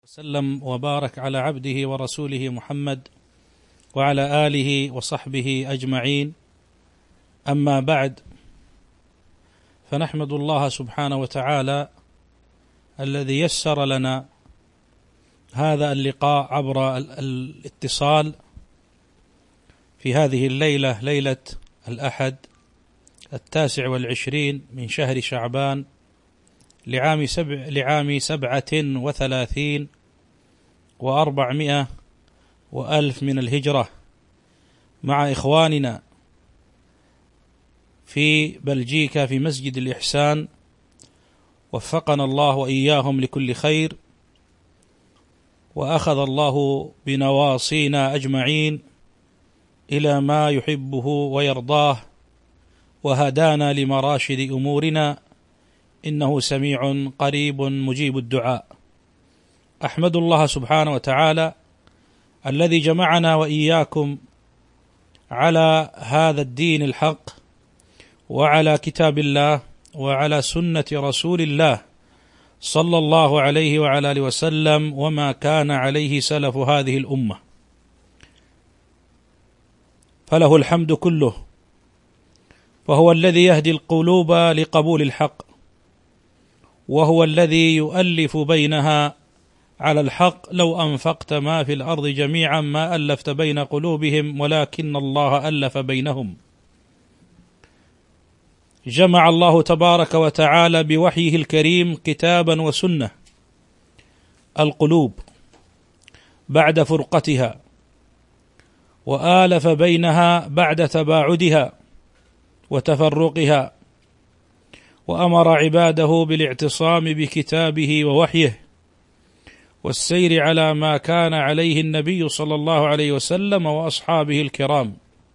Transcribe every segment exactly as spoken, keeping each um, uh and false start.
وسلم وبارك على عبده ورسوله محمد وعلى آله وصحبه أجمعين. أما بعد، فنحمد الله سبحانه وتعالى الذي يسر لنا هذا اللقاء عبر الاتصال في هذه الليلة، ليلة الأحد التاسع والعشرين من شهر شعبان لعام سبع لعام سبعة وثلاثين وأربعمائة وألف من الهجرة، مع إخواننا في بلجيكا في مسجد الإحسان، وفقنا الله وإياهم لكل خير، وأخذ الله بنواصينا أجمعين إلى ما يحبه ويرضاه، وهدانا لمراشد أمورنا، إنه سميع قريب مجيب الدعاء. أحمد الله سبحانه وتعالى الذي جمعنا وإياكم على هذا الدين الحق، وعلى كتاب الله، وعلى سنة رسول الله صلى الله عليه وعلى آله وسلم، وما كان عليه سلف هذه الأمة، فله الحمد كله، فهو الذي يهدي القلوب لقبول الحق، وهو الذي يؤلف بينها على الحق. لو أنفقت ما في الأرض جميعا ما ألفت بين قلوبهم ولكن الله ألف بينهم. جمع الله تبارك وتعالى بوحيه الكريم كتابا وسنة القلوب بعد فرقتها، وآلف بينها بعد تباعدها وتفرقها، وأمر عباده بالاعتصام بكتابه ووحيه، والسير على ما كان عليه النبي صلى الله عليه وسلم وأصحابه الكرام.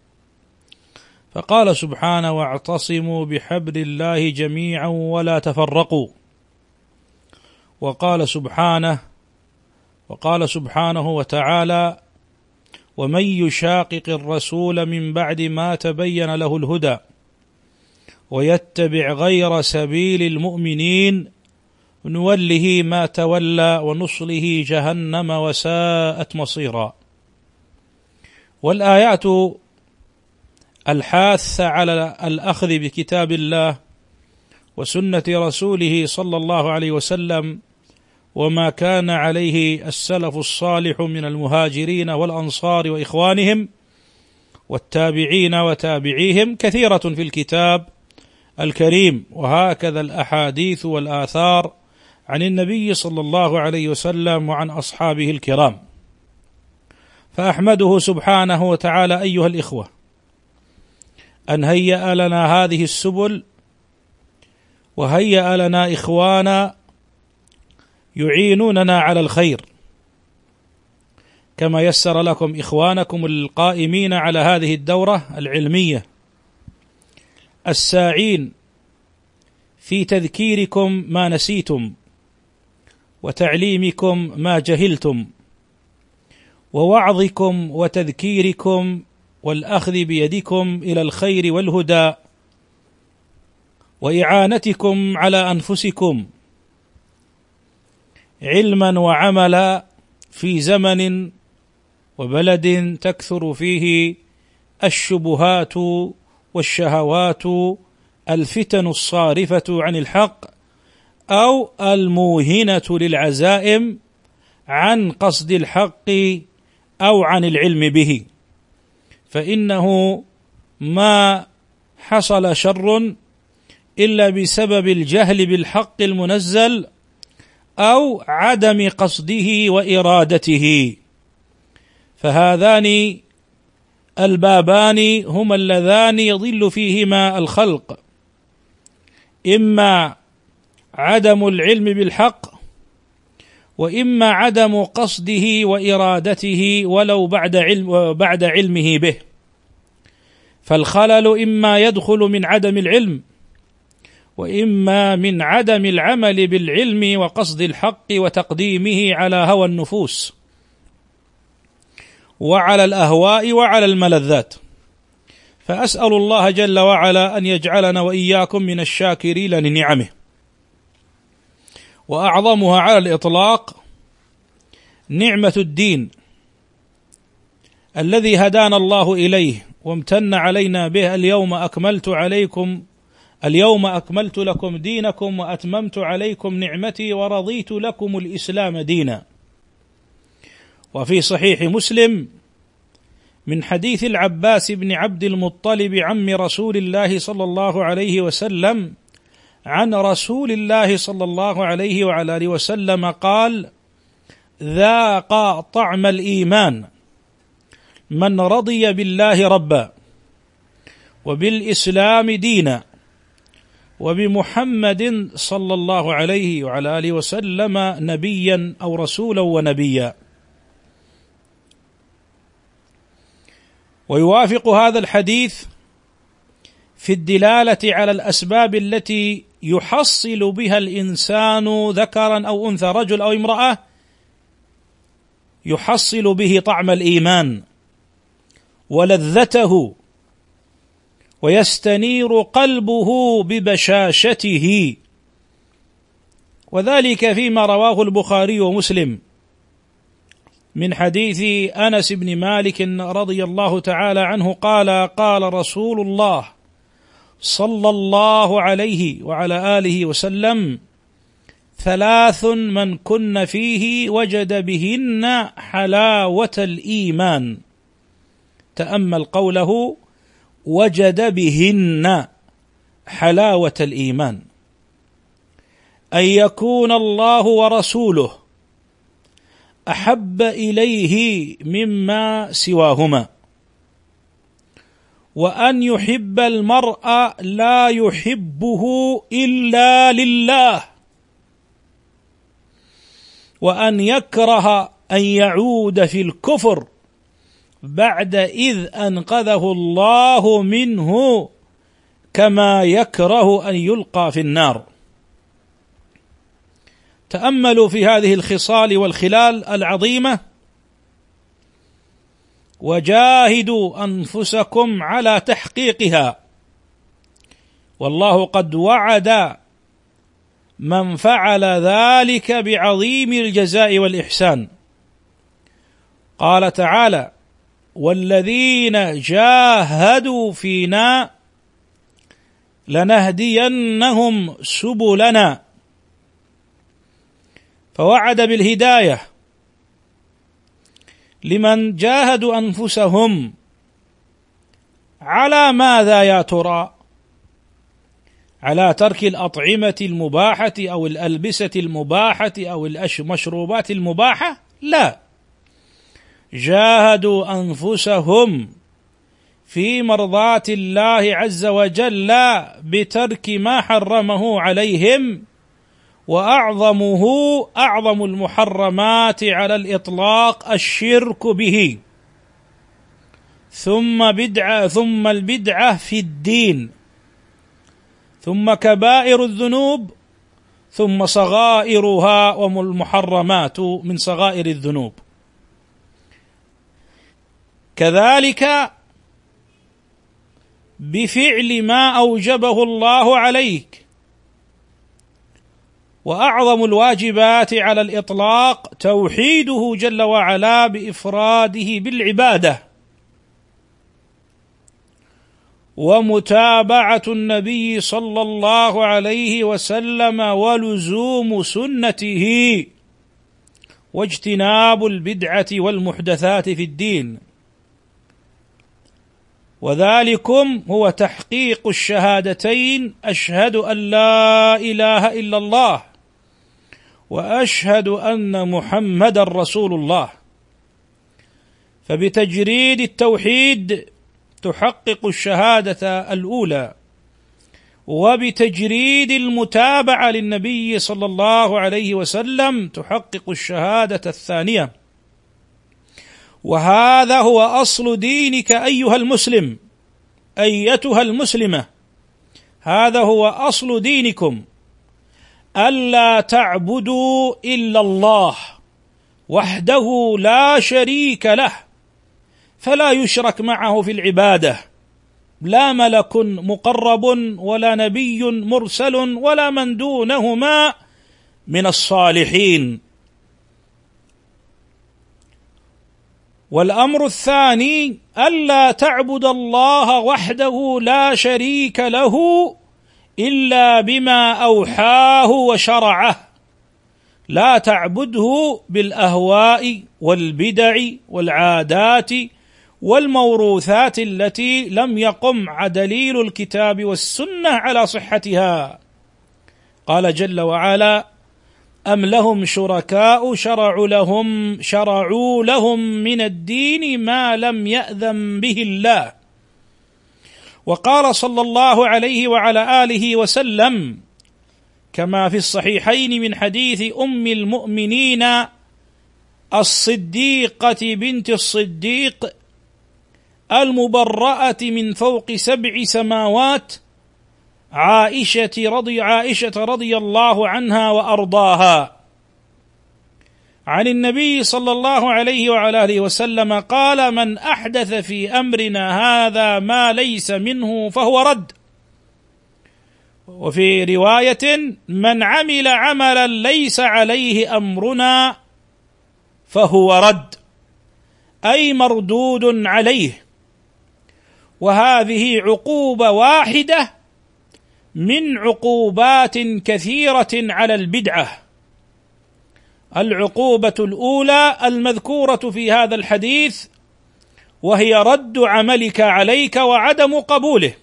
فقال سبحانه: واعتصموا بحبل الله جميعا ولا تفرقوا. وقال سبحانه وقال سبحانه وتعالى: ومن يشاقق الرسول من بعد ما تبين له الهدى ويتبع غير سبيل المؤمنين نوله ما تولى ونصله جهنم وساءت مصيرا. والآيات الحاثة على الأخذ بكتاب الله وسنة رسوله صلى الله عليه وسلم، وما كان عليه السلف الصالح من المهاجرين والأنصار وإخوانهم والتابعين وتابعيهم، كثيرة في الكتاب الكريم، وهكذا الأحاديث والآثار عن النبي صلى الله عليه وسلم وعن أصحابه الكرام. فأحمده سبحانه وتعالى أيها الإخوة أن هيأ لنا هذه السبل، وهيأ لنا إخوانا يعينوننا على الخير، كما يسر لكم إخوانكم القائمين على هذه الدورة العلمية الساعين في تذكيركم ما نسيتم، وتعليمكم ما جهلتم، ووعظكم وتذكيركم والأخذ بيدكم إلى الخير والهدى، وإعانتكم على أنفسكم علما وعملا في زمن وبلد تكثر فيه الشبهات والشهوات، الفتن الصارفة عن الحق أو الموهنة للعزائم عن قصد الحق أو عن العلم به. فإنه ما حصل شر إلا بسبب الجهل بالحق المنزل أو عدم قصده وإرادته. فهذان البابان هما اللذان يضل فيهما الخلق، إما عدم العلم بالحق، وإما عدم قصده وإرادته ولو بعد علم بعد علمه به. فالخلل إما يدخل من عدم العلم، وإما من عدم العمل بالعلم وقصد الحق وتقديمه على هوى النفوس وعلى الأهواء وعلى الملذات. فأسأل الله جل وعلا أن يجعلنا وإياكم من الشاكرين لنعمه. وأعظمها على الإطلاق نعمة الدين الذي هدانا الله إليه وامتن علينا به. اليوم أكملت عليكم اليوم أكملت لكم دينكم وأتممت عليكم نعمتي ورضيت لكم الإسلام دينا. وفي صحيح مسلم من حديث العباس بن عبد المطلب عم رسول الله صلى الله عليه وسلم عن رسول الله صلى الله عليه وعلى آله وسلم قال: ذاق طعم الإيمان من رضي بالله ربا وبالإسلام دينا وبمحمد صلى الله عليه وعلى آله وسلم نبيا أو رسولا ونبيا. ويوافق هذا الحديث في الدلالة على الأسباب التي يحصل بها الإنسان ذكرا أو أنثى، رجل أو امرأة، يحصل به طعم الإيمان ولذته ويستنير قلبه ببشاشته، وذلك فيما رواه البخاري ومسلم من حديث أنس بن مالك رضي الله تعالى عنه قال: قال رسول الله صلى الله عليه وعلى آله وسلم: ثلاث من كن فيه وجد بهن حلاوة الإيمان. تأمل قوله: وجد بهن حلاوة الإيمان، أن يكون الله ورسوله أحب إليه مما سواهما، وأن يحب المرء لا يحبه إلا لله، وأن يكره أن يعود في الكفر بعد إذ أنقذه الله منه، كما يكره أن يلقى في النار. تأملوا في هذه الخصال والخلال العظيمة، وجاهدوا أنفسكم على تحقيقها، والله قد وعد من فعل ذلك بعظيم الجزاء والإحسان. قال تعالى: والذين جاهدوا فينا لنهدينهم سبلنا، فوعد بالهداية لمن جاهدوا أنفسهم على ماذا يا ترى؟ على ترك الأطعمة المباحة أو الألبسة المباحة أو المشروبات المباحة؟ لا، جاهدوا أنفسهم في مرضاة الله عز وجل بترك ما حرمه عليهم، وأعظمه أعظم المحرمات على الإطلاق الشرك به، ثم بدعة ثم البدعة في الدين، ثم كبائر الذنوب، ثم صغائرها والمحرمات من صغائر الذنوب. كذلك بفعل ما أوجبه الله عليك، وأعظم الواجبات على الإطلاق توحيده جل وعلا بإفراده بالعبادة، ومتابعة النبي صلى الله عليه وسلم ولزوم سنته، واجتناب البدعة والمحدثات في الدين. وذلكم هو تحقيق الشهادتين: أشهد أن لا إله إلا الله وأشهد أن محمدا رسول الله. فبتجريد التوحيد تحقق الشهادة الأولى، وبتجريد المتابعة للنبي صلى الله عليه وسلم تحقق الشهادة الثانية. وهذا هو أصل دينك أيها المسلم، أيتها المسلمة، هذا هو أصل دينكم: ألا تعبدوا إلا الله وحده لا شريك له، فلا يشرك معه في العبادة لا ملك مقرب ولا نبي مرسل ولا من دونهما من الصالحين. والأمر الثاني ألا تعبد الله وحده لا شريك له إلا بما أوحاه وشرعه، لا تعبده بالأهواء والبدع والعادات والموروثات التي لم يقم دليل الكتاب والسنة على صحتها. قال جل وعلا: أم لهم شركاء شرعوا لهم شرعوا لهم من الدين ما لم يأذن به الله. وقال صلى الله عليه وعلى آله وسلم كما في الصحيحين من حديث أم المؤمنين الصديقة بنت الصديق المبرأة من فوق سبع سماوات عائشة رضي عائشة رضي الله عنها وأرضاها عن النبي صلى الله عليه وعلى آله وسلم قال: من أحدث في أمرنا هذا ما ليس منه فهو رد. وفي رواية: من عمل عملا ليس عليه أمرنا فهو رد، أي مردود عليه. وهذه عقوبة واحدة من عقوبات كثيرة على البدعة. العقوبة الأولى المذكورة في هذا الحديث، وهي رد عملك عليك وعدم قبوله.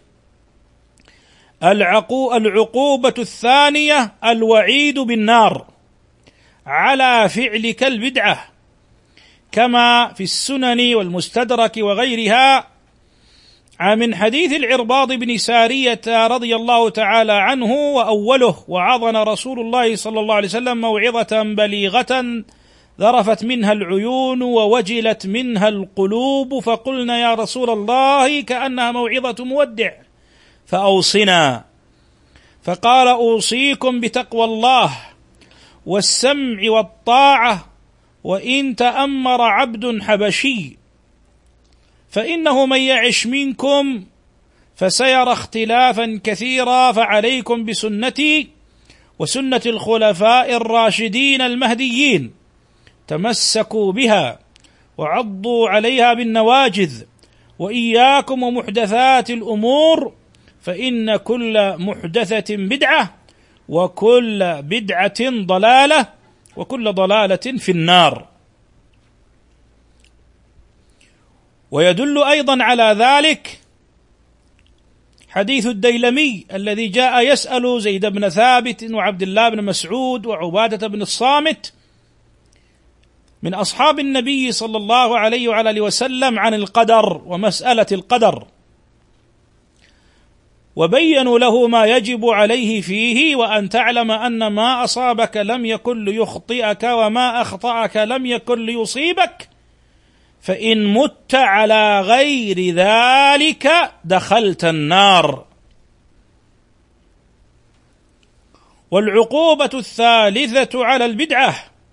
العقوبة الثانية الوعيد بالنار على فعلك البدعة، كما في السنن والمستدرك وغيرها من حديث العرباض بن سارية رضي الله تعالى عنه وأوله: وعظنا رسول الله صلى الله عليه وسلم موعظة بليغة ذرفت منها العيون ووجلت منها القلوب، فقلنا يا رسول الله كأنها موعظة مودع فأوصنا. فقال: أوصيكم بتقوى الله والسمع والطاعة وإن تأمر عبد حبشي، فإنه من يعش منكم فسيرى اختلافا كثيرا، فعليكم بسنتي وسنة الخلفاء الراشدين المهديين، تمسكوا بها وعضوا عليها بالنواجذ، وإياكم ومحدثات الأمور، فإن كل محدثة بدعة وكل بدعة ضلالة وكل ضلالة في النار. ويدل أيضا على ذلك حديث الديلمي الذي جاء يسأل زيد بن ثابت وعبد الله بن مسعود وعبادة بن الصامت من أصحاب النبي صلى الله عليه وعلى آله وسلم عن القدر ومسألة القدر، وبينوا له ما يجب عليه فيه: وأن تعلم أن ما أصابك لم يكن ليخطئك وما أخطأك لم يكن ليصيبك، فإن مت على غير ذلك دخلت النار. والعقوبة الثالثة على البدعة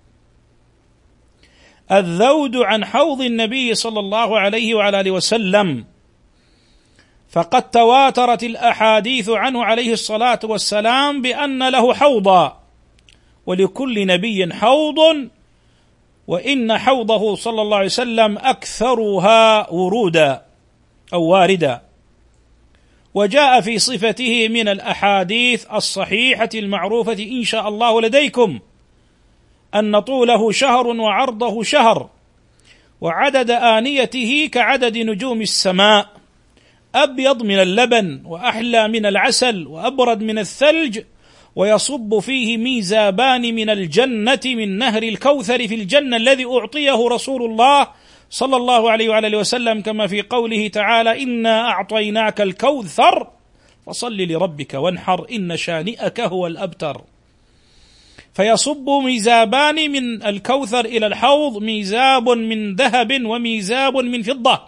الذود عن حوض النبي صلى الله عليه وعلى آله وسلم، فقد تواترت الأحاديث عنه عليه الصلاة والسلام بأن له حوضا، ولكل نبي حوض، وإن حوضه صلى الله عليه وسلم أكثرها ورودا أو واردا. وجاء في صفته من الأحاديث الصحيحة المعروفة إن شاء الله لديكم أن طوله شهر وعرضه شهر، وعدد آنيته كعدد نجوم السماء، أبيض من اللبن وأحلى من العسل وأبرد من الثلج، ويصب فيه ميزابان من الجنة من نهر الكوثر في الجنة الذي أعطيه رسول الله صلى الله عليه وعلى وسلم، كما في قوله تعالى: إنا أعطيناك الكوثر فصل لربك وانحر إن شانئك هو الأبتر. فيصب ميزابان من الكوثر إلى الحوض، ميزاب من ذهب وميزاب من فضة،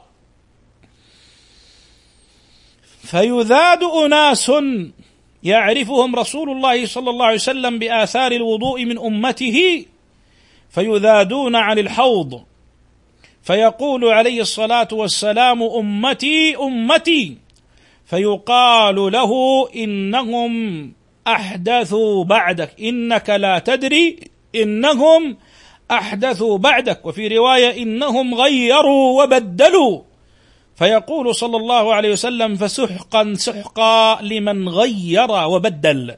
فيذاد أناس يعرفهم رسول الله صلى الله عليه وسلم بآثار الوضوء من أمته، فيذادون عن الحوض، فيقول عليه الصلاة والسلام: أمتي أمتي، فيقال له: إنهم أحدثوا بعدك، إنك لا تدري إنهم أحدثوا بعدك، وفي رواية إنهم غيروا وبدلوا، فيقول صلى الله عليه وسلم فسحقا سحقا لمن غير وبدل.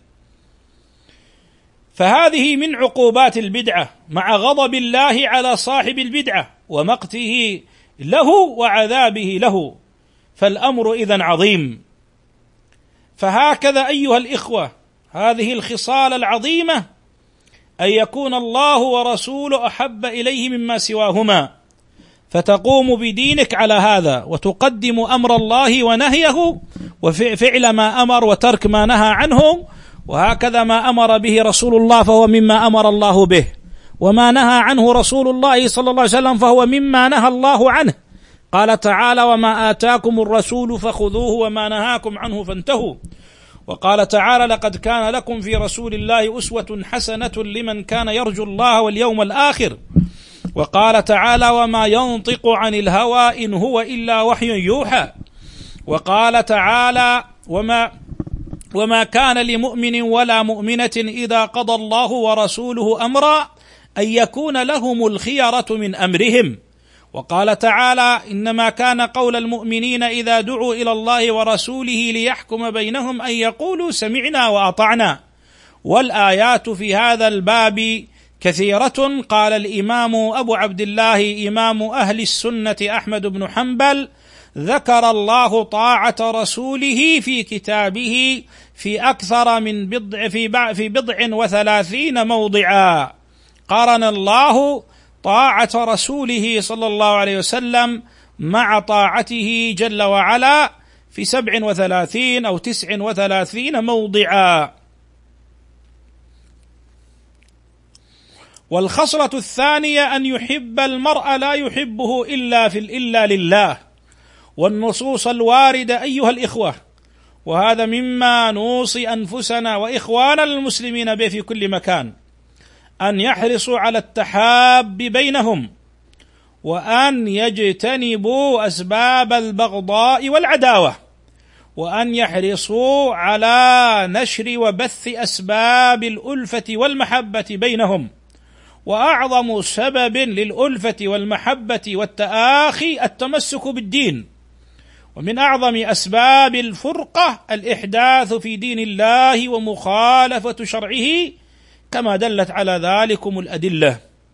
فهذه من عقوبات البدعة مع غضب الله على صاحب البدعة ومقته له وعذابه له، فالأمر إذن عظيم. فهكذا أيها الإخوة هذه الخصال العظيمة أن يكون الله ورسوله أحب إليه مما سواهما، فتقوم بدينك على هذا وتقدم أمر الله ونهيه وفعل ما أمر وترك ما نهى عنه، وهكذا ما أمر به رسول الله فهو مما أمر الله به، وما نهى عنه رسول الله صلى الله عليه وسلم فهو مما نهى الله عنه. قال تعالى وما آتاكم الرسول فخذوه وما نهاكم عنه فانتهوا. وقال تعالى لقد كان لكم في رسول الله أسوة حسنة لمن كان يرجو الله واليوم الآخر. وقال تعالى وما ينطق عن الهوى إن هو إلا وحي يوحى. وقال تعالى وما وما كان لمؤمن ولا مؤمنة إذا قضى الله ورسوله أمرا أن يكون لهم الخيرة من أمرهم. وقال تعالى إنما كان قول المؤمنين إذا دعوا إلى الله ورسوله ليحكم بينهم أن يقولوا سمعنا وأطعنا. والآيات في هذا الباب كثيرة. قال الإمام أبو عبد الله إمام أهل السنة أحمد بن حنبل ذكر الله طاعة رسوله في كتابه في أكثر من بضع في في بضع وثلاثين موضعا. قارن الله طاعة رسوله صلى الله عليه وسلم مع طاعته جل وعلا في سبع وثلاثين أو تسع وثلاثين موضعا. والخصلة الثانية أن يحب المرء لا يحبه إلا في إلا لله. والنصوص الواردة أيها الإخوة، وهذا مما نوصي أنفسنا وإخواننا المسلمين به في كل مكان، أن يحرصوا على التحاب بينهم، وأن يجتنبوا أسباب البغضاء والعداوة، وأن يحرصوا على نشر وبث أسباب الألفة والمحبة بينهم. وأعظم سبب للألفة والمحبة والتآخي التمسك بالدين، ومن أعظم أسباب الفرقة الإحداث في دين الله ومخالفة شرعه كما دلت على ذلكم الأدلة.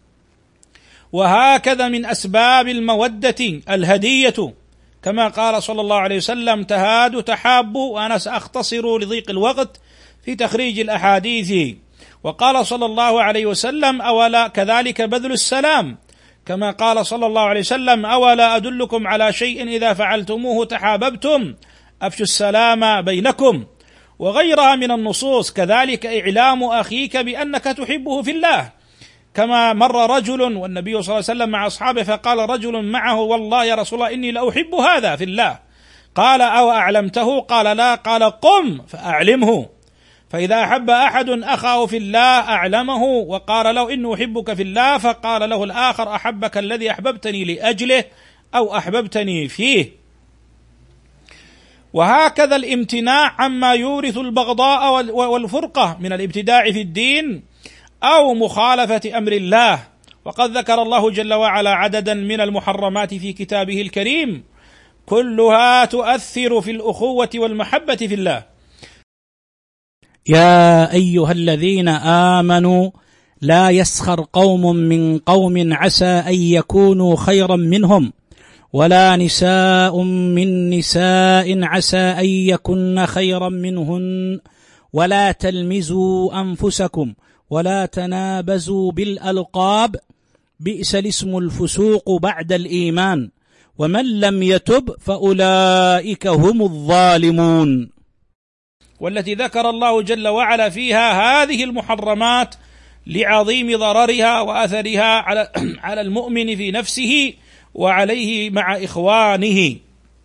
وهكذا من أسباب المودة الهدية، كما قال صلى الله عليه وسلم تهادوا تحابوا، وأنا سأختصر لضيق الوقت في تخريج الأحاديث. وقال صلى الله عليه وسلم أولا كذلك بذل السلام، كما قال صلى الله عليه وسلم أولا أدلكم على شيء إذا فعلتموه تحاببتم أفشوا السلام بينكم. وغيرها من النصوص. كذلك إعلام أخيك بأنك تحبه في الله، كما مر رجل والنبي صلى الله عليه وسلم مع أصحابه فقال رجل معه والله يا رسول الله إني لأحب هذا في الله. قال أو أعلمته؟ قال لا. قال قم فأعلمه. فإذا أحب أحد أخاه في الله أعلمه وقال له إنه أحبك في الله، فقال له الآخر أحبك الذي أحببتني لأجله أو أحببتني فيه. وهكذا الامتناع عما يورث البغضاء والفرقة من الابتداع في الدين أو مخالفة أمر الله. وقد ذكر الله جل وعلا عددا من المحرمات في كتابه الكريم كلها تؤثر في الأخوة والمحبة في الله. يا أيها الذين آمنوا لا يسخر قوم من قوم عسى أن يكونوا خيرا منهم ولا نساء من نساء عسى أن يكن خيرا منهن ولا تلمزوا أنفسكم ولا تنابزوا بالألقاب بئس الاسم الفسوق بعد الإيمان ومن لم يتب فأولئك هم الظالمون. والتي ذكر الله جل وعلا فيها هذه المحرمات لعظيم ضررها وأثرها على على المؤمن في نفسه وعليه مع إخوانه.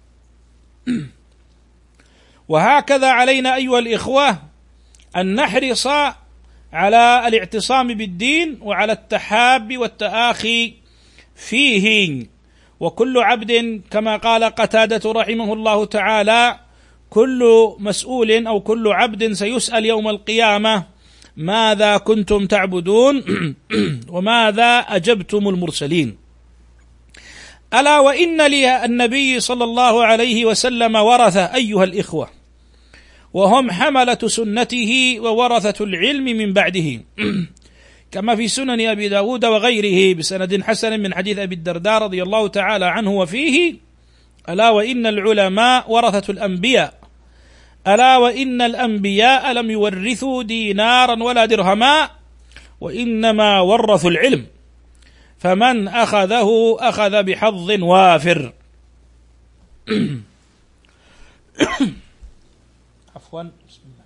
وهكذا علينا أيها الإخوة أن نحرص على الاعتصام بالدين وعلى التحاب والتآخي فيه. وكل عبد كما قال قتادة رحمه الله تعالى كل مسؤول أو كل عبد سيسأل يوم القيامة ماذا كنتم تعبدون وماذا أجبتم المرسلين. ألا وإن لي النبي صلى الله عليه وسلم ورثة أيها الإخوة، وهم حملة سنته وورثة العلم من بعده، كما في سنن أبي داود وغيره بسند حسن من حديث أبي الدرداء رضي الله تعالى عنه وفيه: ألا وإن العلماء ورثة الأنبياء، ألا وإن الأنبياء لم يورثوا دينارا ولا درهما وإنما ورثوا العلم، فمن أخذه أخذ بحظ وافر. عفوا بسم الله.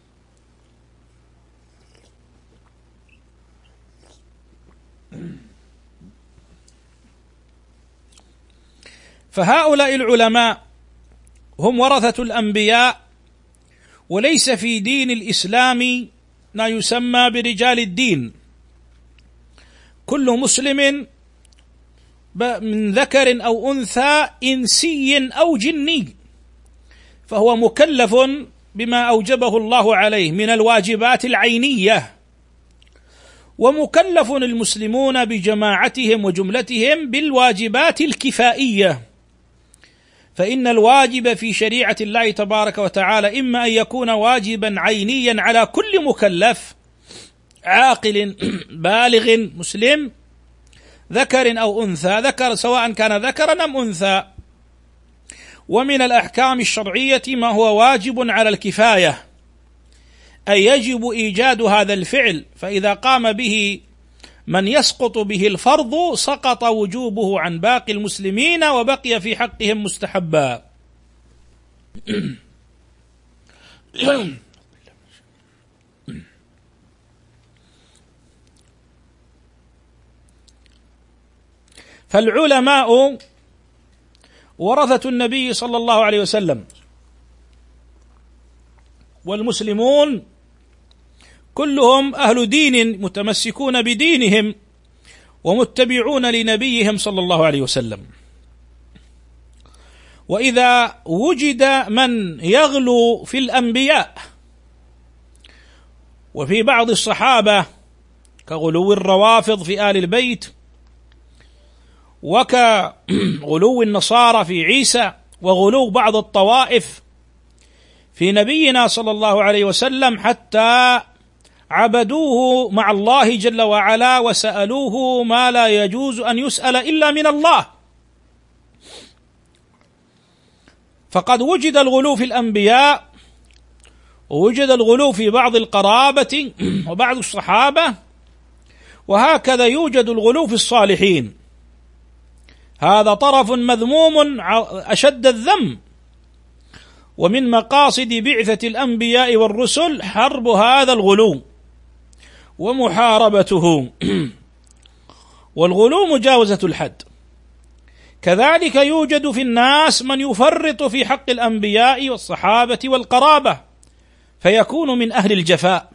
فهؤلاء العلماء هم ورثة الأنبياء، وليس في دين الإسلام ما يسمى برجال الدين. كل مسلم من ذكر أو أنثى إنسي أو جني فهو مكلف بما أوجبه الله عليه من الواجبات العينية، ومكلف المسلمون بجماعتهم وجملتهم بالواجبات الكفائية. فإن الواجب في شريعة الله تبارك وتعالى إما أن يكون واجبا عينيا على كل مكلف عاقل بالغ مسلم ذكر أو أنثى، ذكر سواء كان ذكرا أم أنثى. ومن الأحكام الشرعية ما هو واجب على الكفاية، أي يجب إيجاد هذا الفعل، فإذا قام به من يسقط به الفرض سقط وجوبه عن باقي المسلمين وبقي في حقهم مستحبا. فالعلماء ورثة النبي صلى الله عليه وسلم، والمسلمون كلهم أهل دين متمسكون بدينهم ومتبعون لنبيهم صلى الله عليه وسلم. وإذا وجد من يغلو في الأنبياء وفي بعض الصحابة كغلو الروافض في آل البيت، وكغلو النصارى في عيسى، وغلو بعض الطوائف في نبينا صلى الله عليه وسلم، حتى عبدوه مع الله جل وعلا وسألوه ما لا يجوز أن يسأل إلا من الله. فقد وجد الغلو في الأنبياء، ووجد الغلو في بعض القرابة وبعض الصحابة، وهكذا يوجد الغلو في الصالحين. هذا طرف مذموم أشد الذم، ومن مقاصد بعثة الأنبياء والرسل حرب هذا الغلو ومحاربته. والغلو مجاوزة الحد. كذلك يوجد في الناس من يفرط في حق الأنبياء والصحابة والقرابة فيكون من أهل الجفاء،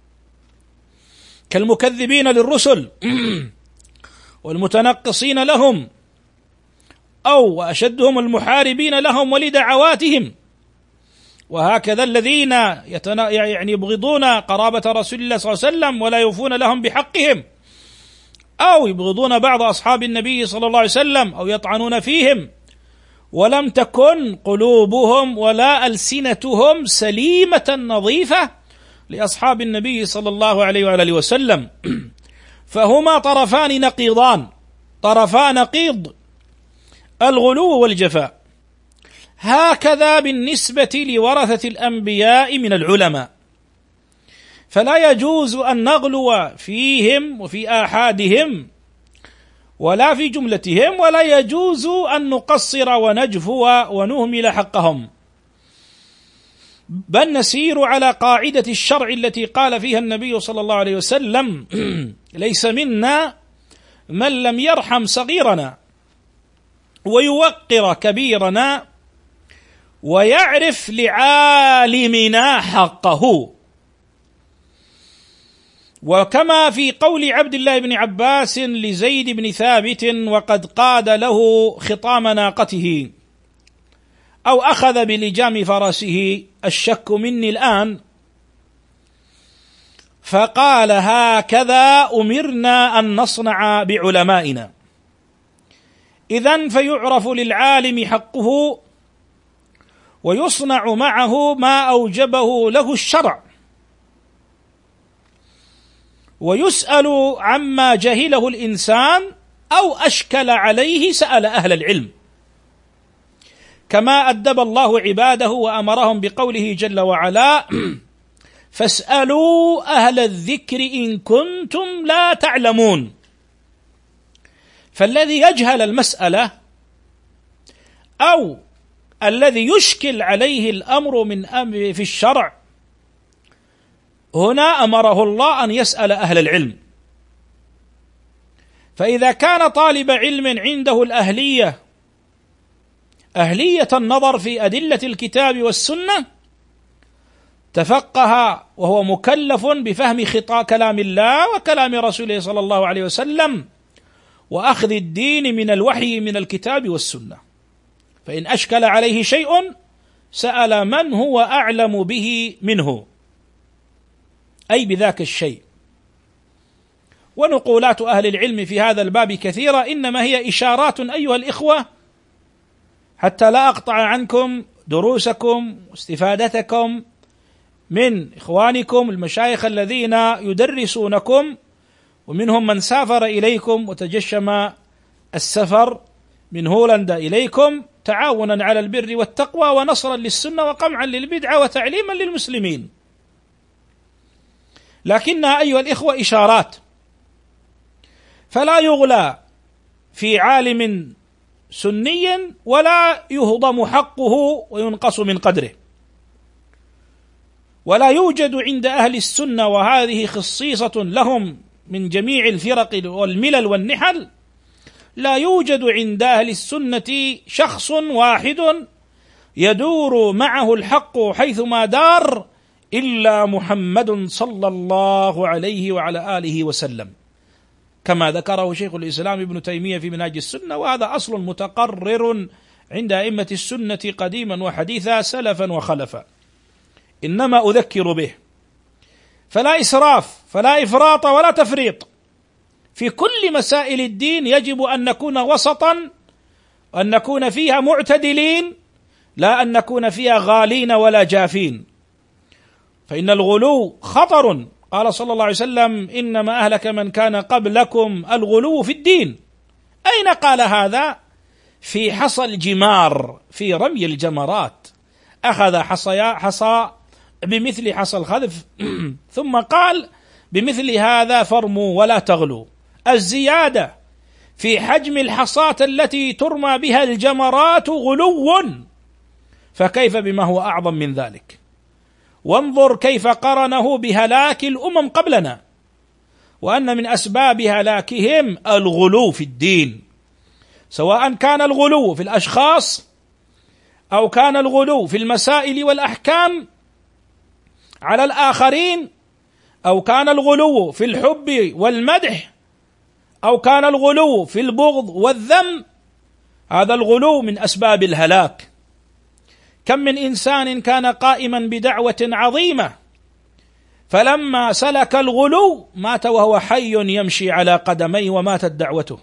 كالمكذبين للرسل والمتنقصين لهم، أو وأشدهم المحاربين لهم ولدعواتهم. وهكذا الذين يتنا يعني يبغضون قرابة رسول الله صلى الله عليه وسلم ولا يوفون لهم بحقهم، أو يبغضون بعض أصحاب النبي صلى الله عليه وسلم أو يطعنون فيهم، ولم تكن قلوبهم ولا ألسنتهم سليمة نظيفة لأصحاب النبي صلى الله عليه وآله وسلم. فهما طرفان نقيضان، طرفا نقيض، الغلو والجفاء. هكذا بالنسبة لورثة الأنبياء من العلماء، فلا يجوز أن نغلو فيهم وفي آحادهم ولا في جملتهم، ولا يجوز أن نقصر ونجفو ونهمل حقهم، بل نسير على قاعدة الشرع التي قال فيها النبي صلى الله عليه وسلم: ليس منا من لم يرحم صغيرنا ويوقر كبيرنا ويعرف لعالمنا حقه. وكما في قول عبد الله بن عباس لزيد بن ثابت وقد قاد له خطام ناقته أو أخذ بلجام فرسه: الشك مني الآن، فقال: هكذا أمرنا أن نصنع بعلمائنا. إذن فيعرف للعالم حقه ويصنع معه ما أوجبه له الشرع، ويسأل عما جهله الإنسان أو أشكل عليه سأل أهل العلم، كما أدب الله عباده وأمرهم بقوله جل وعلا: فاسألوا أهل الذكر إن كنتم لا تعلمون. فالذي يجهل المسألة أو الذي يشكل عليه الأمر من أمر في الشرع، هنا أمره الله أن يسأل أهل العلم. فإذا كان طالب علم عنده الأهلية، أهلية النظر في أدلة الكتاب والسنة، تفقه وهو مكلف بفهم خطاب كلام الله وكلام رسوله صلى الله عليه وسلم، وأخذ الدين من الوحي من الكتاب والسنة. فإن أشكل عليه شيء سأل من هو أعلم به منه، أي بذاك الشيء. ونقولات أهل العلم في هذا الباب كثيرة، إنما هي إشارات أيها الإخوة، حتى لا أقطع عنكم دروسكم واستفادتكم من إخوانكم المشايخ الذين يدرسونكم، ومنهم من سافر إليكم وتجشم السفر من هولندا إليكم تعاونا على البر والتقوى ونصرا للسنة وقمعا للبدعة وتعليما للمسلمين. لكنها أيها الإخوة إشارات، فلا يغلى في عالم سني ولا يهضم حقه وينقص من قدره. ولا يوجد عند أهل السنة، وهذه خصيصة لهم من جميع الفرق والملل والنحل، لا يوجد عند أهل السنة شخص واحد يدور معه الحق حيثما دار إلا محمد صلى الله عليه وعلى آله وسلم، كما ذكره شيخ الإسلام ابن تيمية في منهاج السنة. وهذا أصل متقرر عند أئمة السنة قديما وحديثا سلفا وخلفا، إنما أذكر به. فلا إسراف، فلا إفراط ولا تفريط في كل مسائل الدين، يجب أن نكون وسطا، أن نكون فيها معتدلين، لا أن نكون فيها غالين ولا جافين. فإن الغلو خطر، قال صلى الله عليه وسلم: إنما أهلك من كان قبلكم الغلو في الدين. أين قال هذا؟ في حصى الجمار، في رمي الجمرات، أخذ حصى حصى بمثل حصى الخذف ثم قال: بمثل هذا فرموا ولا تغلوا. الزيادة في حجم الحصاة التي ترمى بها الجمرات غلو، فكيف بما هو أعظم من ذلك؟ وانظر كيف قرنه بهلاك الأمم قبلنا، وأن من أسباب هلاكهم الغلو في الدين، سواء كان الغلو في الأشخاص أو كان الغلو في المسائل والأحكام على الآخرين، أو كان الغلو في الحب والمدح، أو كان الغلو في البغض والذم. هذا الغلو من أسباب الهلاك. كم من إنسان كان قائما بدعوة عظيمة، فلما سلك الغلو مات وهو حي يمشي على قدميه وماتت دعوته.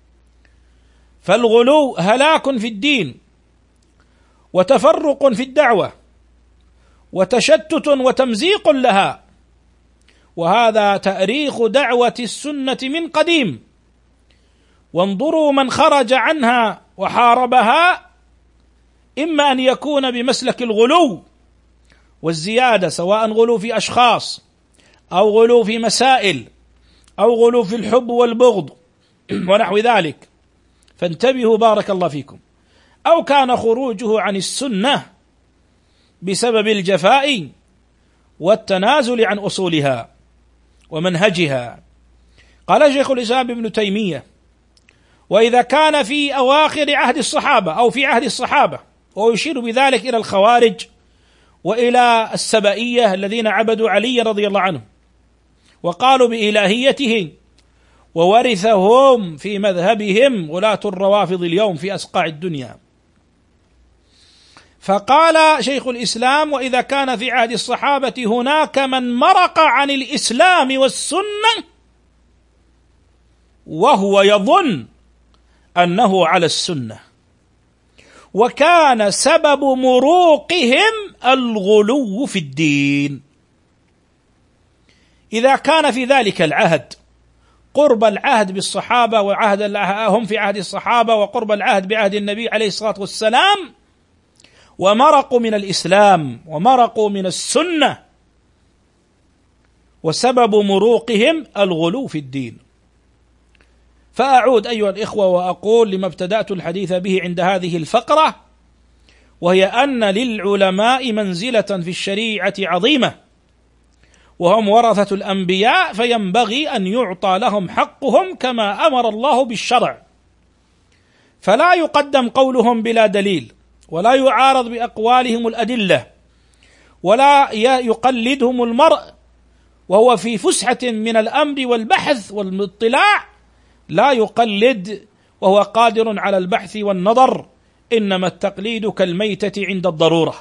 فالغلو هلاك في الدين، وتفرق في الدعوة، وتشتت وتمزيق لها. وهذا تأريخ دعوة السنة من قديم. وانظروا من خرج عنها وحاربها، إما أن يكون بمسلك الغلو والزيادة، سواء غلو في أشخاص أو غلو في مسائل أو غلو في الحب والبغض ونحو ذلك، فانتبهوا بارك الله فيكم. أو كان خروجه عن السنة بسبب الجفاء والتنازل عن أصولها ومنهجها. قال شيخ الإسلام ابن تيمية: وإذا كان في أواخر عهد الصحابة أو في عهد الصحابة، ويشير بذلك إلى الخوارج وإلى السبائية الذين عبدوا علي رضي الله عنه وقالوا بإلهيته، وورثهم في مذهبهم ولاة الروافض اليوم في أصقاع الدنيا. فقال شيخ الإسلام: وإذا كان في عهد الصحابة هناك من مرق عن الإسلام والسنة وهو يظن أنه على السنة، وكان سبب مروقهم الغلو في الدين. إذا كان في ذلك العهد قرب العهد بالصحابة وعهد هم في عهد الصحابة وقرب العهد بعهد النبي عليه الصلاة والسلام، ومرقوا من الإسلام ومرقوا من السنة، وسبب مروقهم الغلو في الدين. فأعود أيها الإخوة وأقول لما ابتدأت الحديث به عند هذه الفقرة، وهي أن للعلماء منزلة في الشريعة عظيمة، وهم ورثة الأنبياء، فينبغي أن يعطى لهم حقهم كما أمر الله بالشرع، فلا يقدم قولهم بلا دليل، ولا يعارض بأقوالهم الأدلة، ولا يقلدهم المرء وهو في فسحة من الأمر والبحث والاطلاع، لا يقلد وهو قادر على البحث والنظر، إنما التقليد كالميتة عند الضرورة.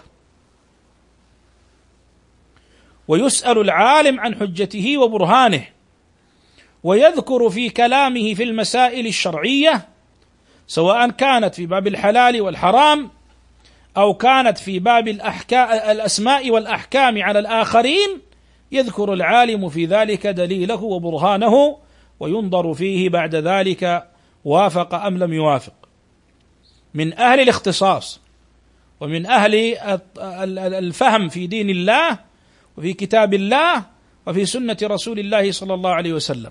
ويسأل العالم عن حجته وبرهانه، ويذكر في كلامه في المسائل الشرعية، سواء كانت في باب الحلال والحرام أو كانت في باب الأسماء والأحكام على الآخرين، يذكر العالم في ذلك دليله وبرهانه، وينظر فيه بعد ذلك وافق أم لم يوافق، من أهل الاختصاص ومن أهل الفهم في دين الله وفي كتاب الله وفي سنة رسول الله صلى الله عليه وسلم.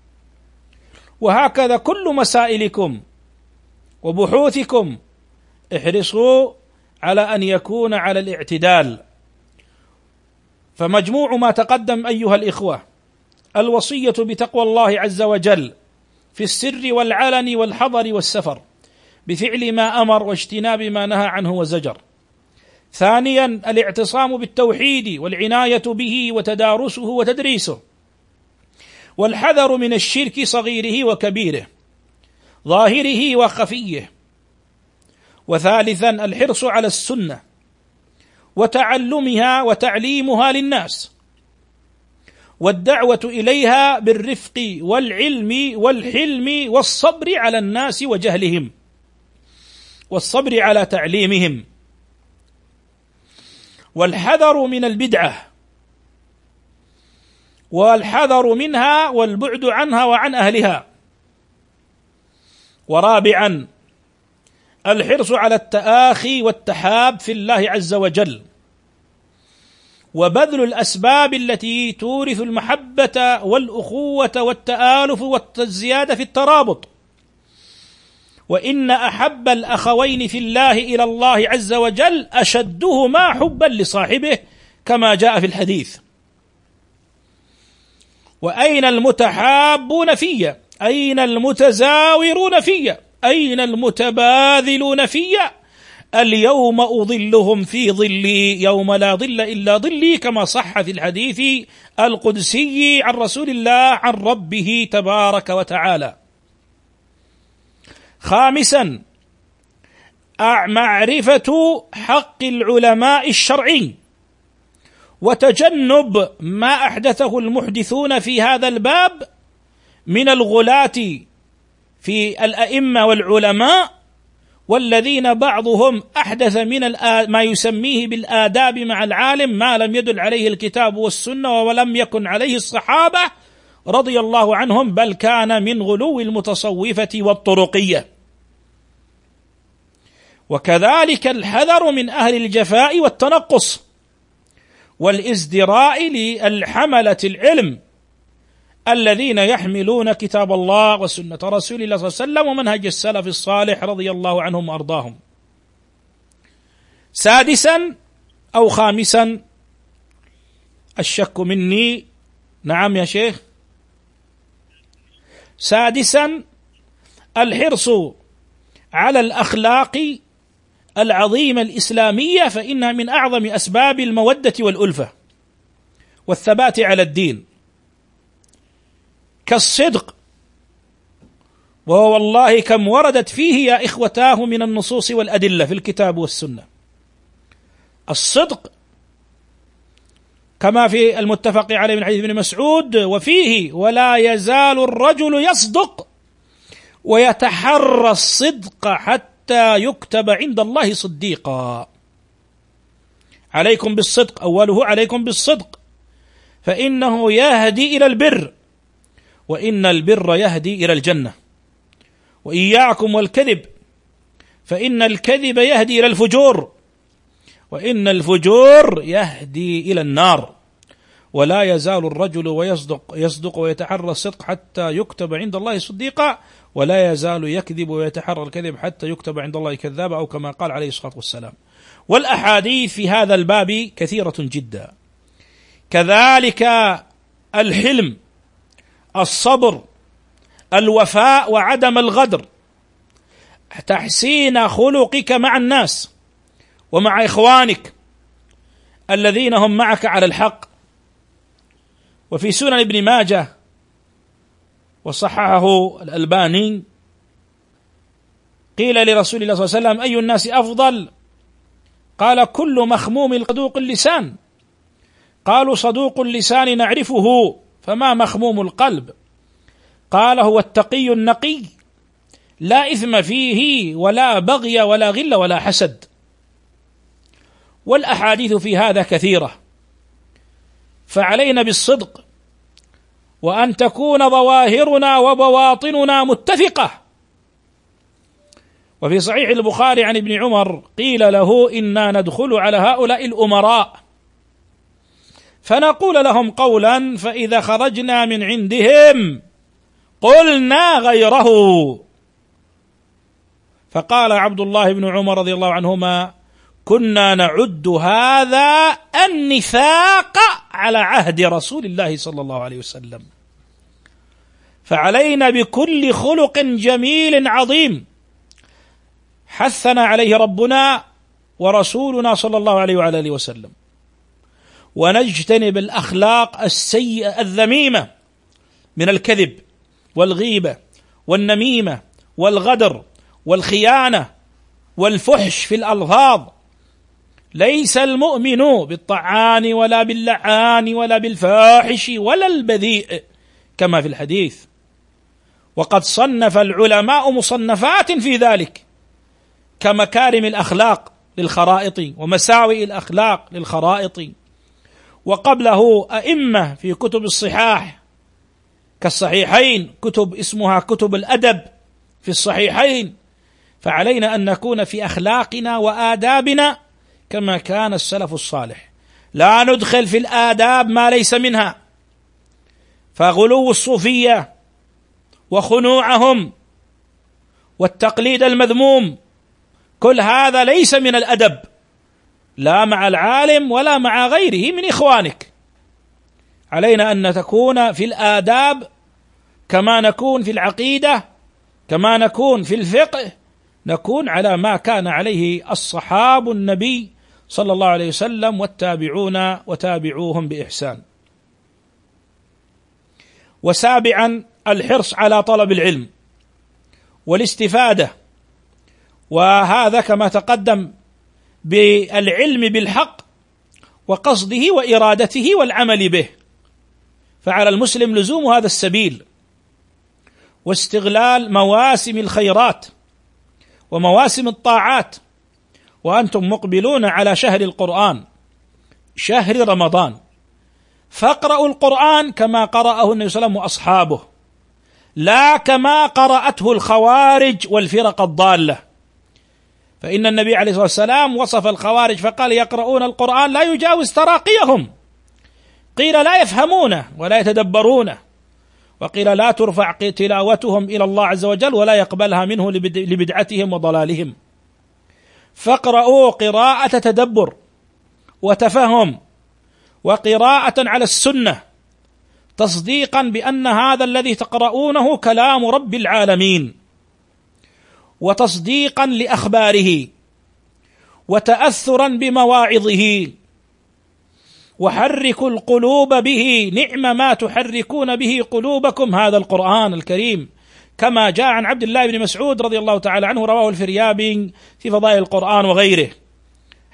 وهكذا كل مسائلكم وبحوثكم احرصوا على أن يكون على الاعتدال. فمجموع ما تقدم أيها الإخوة الوصية بتقوى الله عز وجل في السر والعلن والحضر والسفر، بفعل ما أمر واجتناب ما نهى عنه وزجر. ثانيا الاعتصام بالتوحيد والعناية به وتدارسه وتدريسه، والحذر من الشرك صغيره وكبيره، ظاهره وخفيه. وثالثا الحرص على السنة وتعلمها وتعليمها للناس، والدعوة إليها بالرفق والعلم والحلم والصبر على الناس وجهلهم، والصبر على تعليمهم، والحذر من البدعة، والحذر منها والبعد عنها وعن أهلها. ورابعا الحرص على التآخي والتحاب في الله عز وجل، وبذل الأسباب التي تورث المحبة والأخوة والتآلف والزيادة في الترابط. وإن أحب الأخوين في الله إلى الله عز وجل أشدهما حبا لصاحبه، كما جاء في الحديث. وأين المتحابون في؟ أين المتزاورون في؟ أين المتباذلون في؟ اليوم أظلهم في ظلي يوم لا ظل إلا ظلي، كما صح في الحديث القدسي عن رسول الله عن ربه تبارك وتعالى. خامسا معرفة حق العلماء الشرعي، وتجنب ما أحدثه المحدثون في هذا الباب من الغلاة في الأئمة والعلماء، والذين بعضهم أحدث من ما يسميه بالآداب مع العالم ما لم يدل عليه الكتاب والسنة ولم يكن عليه الصحابة رضي الله عنهم، بل كان من غلو المتصوفة والطرقية. وكذلك الحذر من أهل الجفاء والتنقص والازدراء للحملة العلم الذين يحملون كتاب الله وسنة رسول الله صلى الله عليه وسلم ومنهج السلف الصالح رضي الله عنهم وأرضاهم. سادسا أو خامسا الشك مني، نعم يا شيخ. سادسا الحرص على الأخلاق العظيمة الإسلامية، فإنها من أعظم أسباب المودة والألفة والثبات على الدين، كالصدق، وهو والله كم وردت فيه يا إخوتاه من النصوص والأدلة في الكتاب والسنة. الصدق كما في المتفق عليه من حديث ابن مسعود وفيه: ولا يزال الرجل يصدق ويتحرى الصدق حتى يكتب عند الله صديقا. عليكم بالصدق، أوله عليكم بالصدق، فإنه يهدي إلى البر، وإن البر يهدي إلى الجنة. وإياكم والكذب، فإن الكذب يهدي إلى الفجور، وإن الفجور يهدي إلى النار. ولا يزال الرجل ويصدق يصدق ويتحرى الصدق حتى يكتب عند الله صديقا، ولا يزال يكذب ويتحرى الكذب حتى يكتب عند الله كذابا، أو كما قال عليه الصلاة والسلام. والأحاديث في هذا الباب كثيرة جدا، كذلك الحلم، الصبر، الوفاء وعدم الغدر، تحسين خلقك مع الناس ومع إخوانك الذين هم معك على الحق. وفي سنن ابن ماجه وصححه الألباني قيل لرسول الله صلى الله عليه وسلم: أي الناس أفضل؟ قال: كل مخموم صدوق اللسان. قالوا: صدوق اللسان نعرفه، فما مخموم القلب؟ قال: هو التقي النقي، لا إثم فيه ولا بغي ولا غل ولا حسد. والأحاديث في هذا كثيرة، فعلينا بالصدق، وأن تكون ظواهرنا وبواطننا متفقة. وفي صحيح البخاري عن ابن عمر قيل له: إنا ندخل على هؤلاء الأمراء فنقول لهم قولا، فإذا خرجنا من عندهم قلنا غيره. فقال عبد الله بن عمر رضي الله عنهما: كنا نعد هذا النفاق على عهد رسول الله صلى الله عليه وسلم. فعلينا بكل خلق جميل عظيم حثنا عليه ربنا ورسولنا صلى الله عليه وعلى آله وسلم، ونجتنب الأخلاق السيئة الذميمة من الكذب والغيبة والنميمة والغدر والخيانة والفحش في الألفاظ. ليس المؤمن بالطعان ولا باللعان ولا بالفاحش ولا البذيء كما في الحديث. وقد صنف العلماء مصنفات في ذلك كمكارم الأخلاق للخرائط ومساوئ الأخلاق للخرائط، وقبله أئمة في كتب الصحاح كالصحيحين، كتب اسمها كتب الأدب في الصحيحين. فعلينا أن نكون في أخلاقنا وآدابنا كما كان السلف الصالح، لا ندخل في الآداب ما ليس منها. فغلو الصوفية وخنوعهم والتقليد المذموم كل هذا ليس من الأدب، لا مع العالم ولا مع غيره من إخوانك. علينا أن تكون في الآداب كما نكون في العقيدة، كما نكون في الفقه، نكون على ما كان عليه الصحاب النبي صلى الله عليه وسلم والتابعون وتابعوهم بإحسان. وسابعا الحرص على طلب العلم والاستفادة، وهذا كما تقدم بالعلم بالحق وقصده وإرادته والعمل به. فعلى المسلم لزوم هذا السبيل واستغلال مواسم الخيرات ومواسم الطاعات. وأنتم مقبلون على شهر القرآن، شهر رمضان، فاقرأوا القرآن كما قرأه النبي صلى الله عليه وسلم وأصحابه، لا كما قرأته الخوارج والفرق الضالة. فإن النبي عليه الصلاة والسلام وصف الخوارج فقال: يقرؤون القرآن لا يجاوز تراقيهم. قيل: لا يفهمونه ولا يتدبرونه. وقيل: لا ترفع تلاوتهم إلى الله عز وجل ولا يقبلها منه لبدعتهم وضلالهم. فاقرؤوا قراءة تدبر وتفهم، وقراءة على السنة، تصديقا بأن هذا الذي تقرؤونه كلام رب العالمين، وتصديقا لأخباره، وتأثرا بمواعظه. وحركوا القلوب به، نعم ما تحركون به قلوبكم هذا القرآن الكريم، كما جاء عن عبد الله بن مسعود رضي الله تعالى عنه، رواه الفريابي في فضائل القرآن وغيره،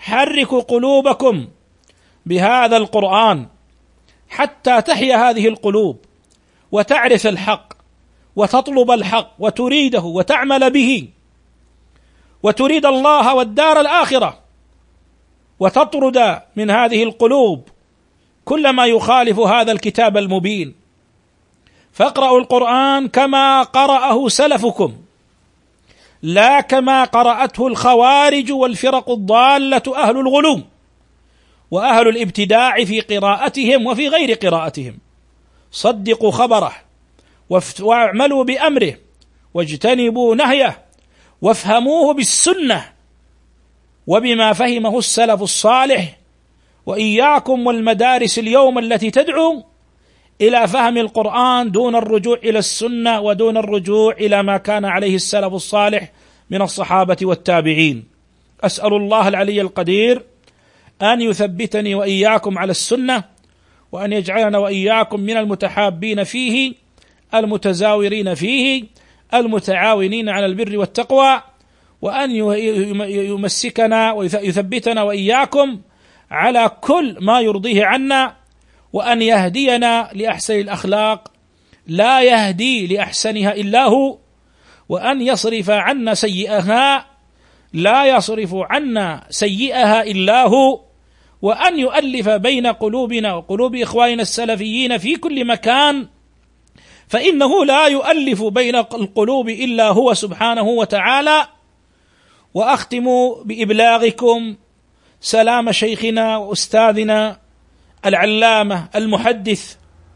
حركوا قلوبكم بهذا القرآن حتى تحيا هذه القلوب وتعرف الحق وتطلب الحق وتريده وتعمل به وتريد الله والدار الآخرة، وتطرد من هذه القلوب كل ما يخالف هذا الكتاب المبين. فاقرأوا القرآن كما قرأه سلفكم، لا كما قرأته الخوارج والفرق الضالة أهل الغلو وأهل الابتداع في قراءتهم وفي غير قراءتهم. صدقوا خبره واعملوا بأمره واجتنبوا نهيه وافهموه بالسنة وبما فهمه السلف الصالح. وإياكم والمدارس اليوم التي تدعو إلى فهم القرآن دون الرجوع إلى السنة ودون الرجوع إلى ما كان عليه السلف الصالح من الصحابة والتابعين. أسأل الله العلي القدير أن يثبتني وإياكم على السنة، وأن يجعلنا وإياكم من المتحابين فيه المتزاورين فيه المتعاونين على البر والتقوى، وأن يمسكنا ويثبتنا وإياكم على كل ما يرضيه عنا، وأن يهدينا لأحسن الأخلاق لا يهدي لأحسنها إلا هو، وأن يصرف عنا سيئها لا يصرف عنا سيئها إلا هو، وأن يؤلف بين قلوبنا وقلوب إخواننا السلفيين في كل مكان، فإنه لا يؤلف بين القلوب إلا هو سبحانه وتعالى. وأختم بإبلاغكم سلام شيخنا وأستاذنا العلامة المحدث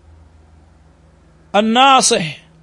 الناصح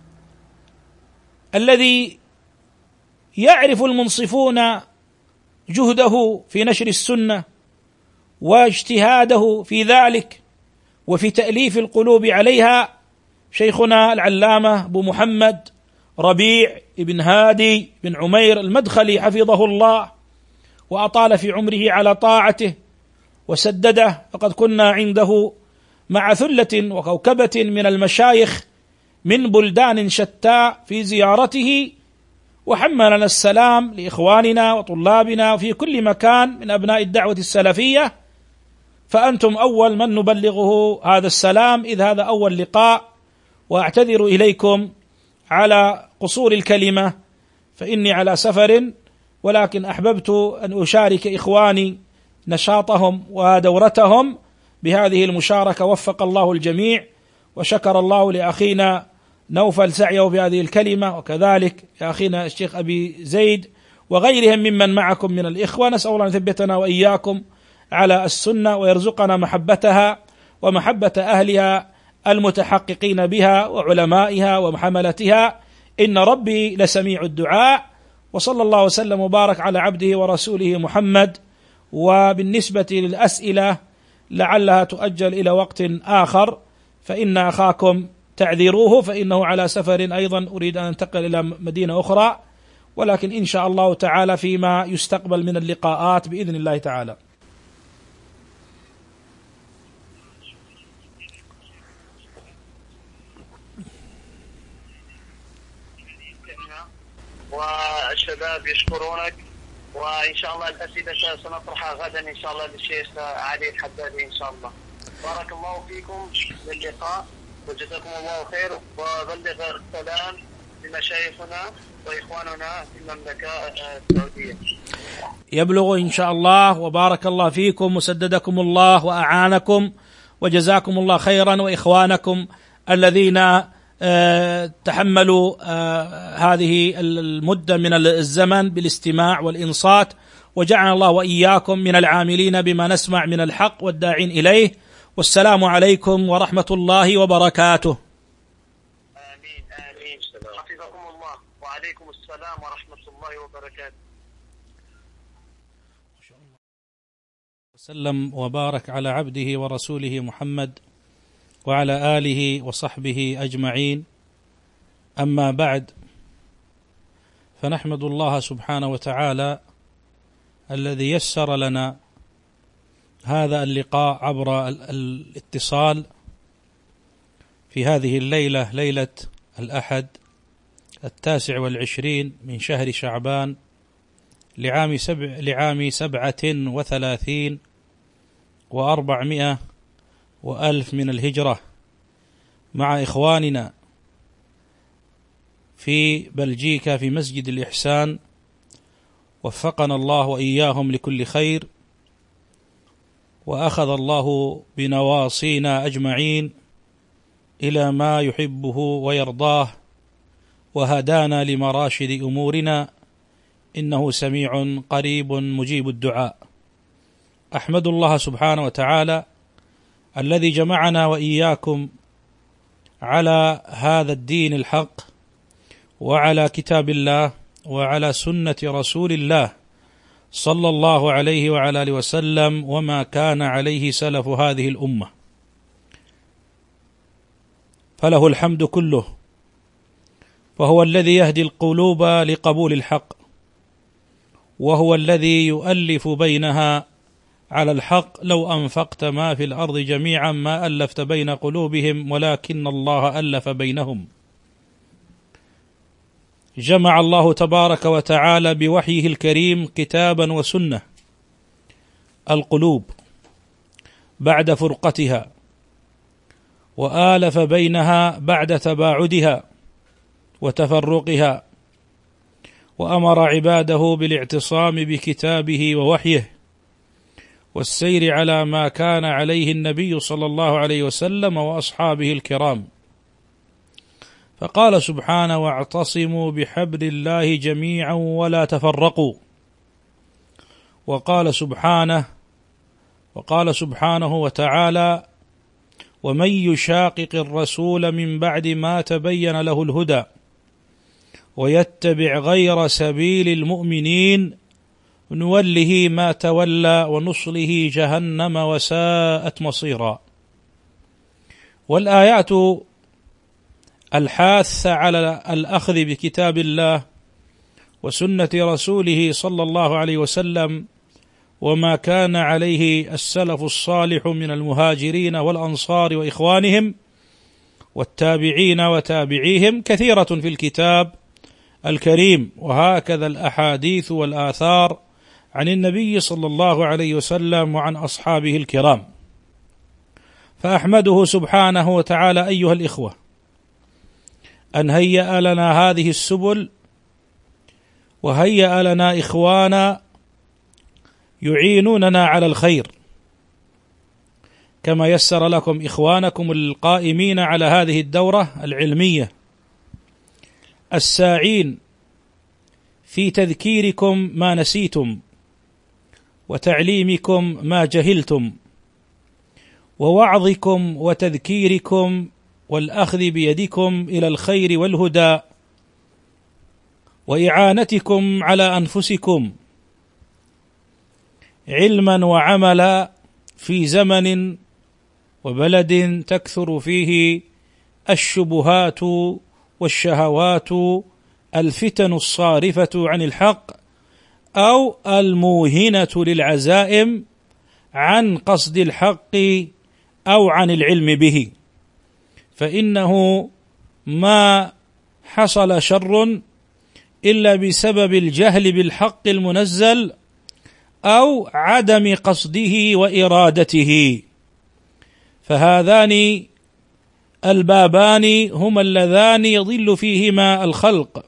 الذي يعرف المنصفون جهده في نشر السنة واجتهاده في ذلك وفي تأليف القلوب عليها، شيخنا العلامة أبو محمد ربيع بن هادي بن عمير المدخلي حفظه الله وأطال في عمره على طاعته وسدده. فقد كنا عنده مع ثلة وكوكبة من المشايخ من بلدان شتى في زيارته، وحملنا السلام لإخواننا وطلابنا في كل مكان من أبناء الدعوة السلفية، فأنتم أول من نبلغه هذا السلام إذ هذا أول لقاء. وأعتذر إليكم على قصور الكلمة فإني على سفر، ولكن أحببت أن أشارك إخواني نشاطهم ودورتهم بهذه المشاركة. وفق الله الجميع، وشكر الله لأخينا نوفل سعيه بهذه الكلمة، وكذلك لأخينا الشيخ أبي زيد وغيرهم ممن معكم من الإخوة. نسأل الله أن يثبتنا وإياكم على السنة ويرزقنا محبتها ومحبة أهلها المتحققين بها وعلمائها وحملتها، إن ربي لسميع الدعاء. وصلى الله وسلم وبارك على عبده ورسوله محمد. وبالنسبة للأسئلة لعلها تؤجل إلى وقت آخر، فإن أخاكم تعذروه فإنه على سفر أيضا، أريد أن أنتقل إلى مدينة أخرى، ولكن إن شاء الله تعالى فيما يستقبل من اللقاءات بإذن الله تعالى. والشباب يشكرونك، وإن شاء الله الأسئلة سنطرحها غدا إن شاء الله للشيخ علي الحدادي إن شاء الله. بارك الله فيكم للقاء وجزاكم الله خير، وبلغ السلام لمشايخنا وإخواننا في المملكة السعودية. يبلغ إن شاء الله، وبارك الله فيكم وسددكم الله وأعانكم وجزاكم الله خيرا، وإخوانكم الذين تحملوا هذه المدة من الزمن بالاستماع والإنصات، وجعل الله وإياكم من العاملين بما نسمع من الحق والداعين إليه. والسلام عليكم ورحمة الله وبركاته. آمين آمين. حفظكم الله، وعليكم السلام ورحمة الله وبركاته. وسلم وبارك على عبده ورسوله محمد وعلى آله وصحبه أجمعين. أما بعد، فنحمد الله سبحانه وتعالى الذي يسر لنا هذا اللقاء عبر الاتصال في هذه الليلة، ليلة الأحد التاسع والعشرين من شهر شعبان لعام سبع لعام سبعة وثلاثين وأربعمائة وألف من الهجرة، مع إخواننا في بلجيكا في مسجد الإحسان، وفقنا الله وإياهم لكل خير، وأخذ الله بنواصينا أجمعين إلى ما يحبه ويرضاه، وهدانا لمراشد أمورنا، إنه سميع قريب مجيب الدعاء. أحمد الله سبحانه وتعالى الذي جمعنا وإياكم على هذا الدين الحق، وعلى كتاب الله، وعلى سنة رسول الله صلى الله عليه وعلى آله وسلم، وما كان عليه سلف هذه الأمة، فله الحمد كله، فهو الذي يهدي القلوب لقبول الحق، وهو الذي يؤلف بينها على الحق. لو أنفقت ما في الأرض جميعا ما ألفت بين قلوبهم ولكن الله ألف بينهم. جمع الله تبارك وتعالى بوحيه الكريم كتابا وسنة القلوب بعد فرقتها، وآلف بينها بعد تباعدها وتفرقها، وأمر عباده بالاعتصام بكتابه ووحيه، والسير على ما كان عليه النبي صلى الله عليه وسلم وأصحابه الكرام. فقال سبحانه: واعتصموا بحبل الله جميعا ولا تفرقوا. وقال سبحانه وقال سبحانه وتعالى: ومن يشاقق الرسول من بعد ما تبين له الهدى ويتبع غير سبيل المؤمنين نوله ما تولى ونصله جهنم وساءت مصيرا. والآيات الحاثة على الأخذ بكتاب الله وسنة رسوله صلى الله عليه وسلم، وما كان عليه السلف الصالح من المهاجرين والأنصار وإخوانهم والتابعين وتابعيهم، كثيرة في الكتاب الكريم، وهكذا الأحاديث والآثار عن النبي صلى الله عليه وسلم وعن أصحابه الكرام. فأحمده سبحانه وتعالى أيها الإخوة أن هيأ لنا هذه السبل، وهيأ لنا إخوانا يعينوننا على الخير، كما يسر لكم إخوانكم القائمين على هذه الدورة العلمية الساعين في تذكيركم ما نسيتم، وتعليمكم ما جهلتم، ووعظكم وتذكيركم والأخذ بيدكم إلى الخير والهدى، وإعانتكم على أنفسكم علما وعملا في زمن وبلد تكثر فيه الشبهات والشهوات، الفتن الصارفة عن الحق أو الموهنة للعزائم عن قصد الحق أو عن العلم به. فإنه ما حصل شر إلا بسبب الجهل بالحق المنزل أو عدم قصده وإرادته. فهذان البابان هما اللذان يضل فيهما الخلق،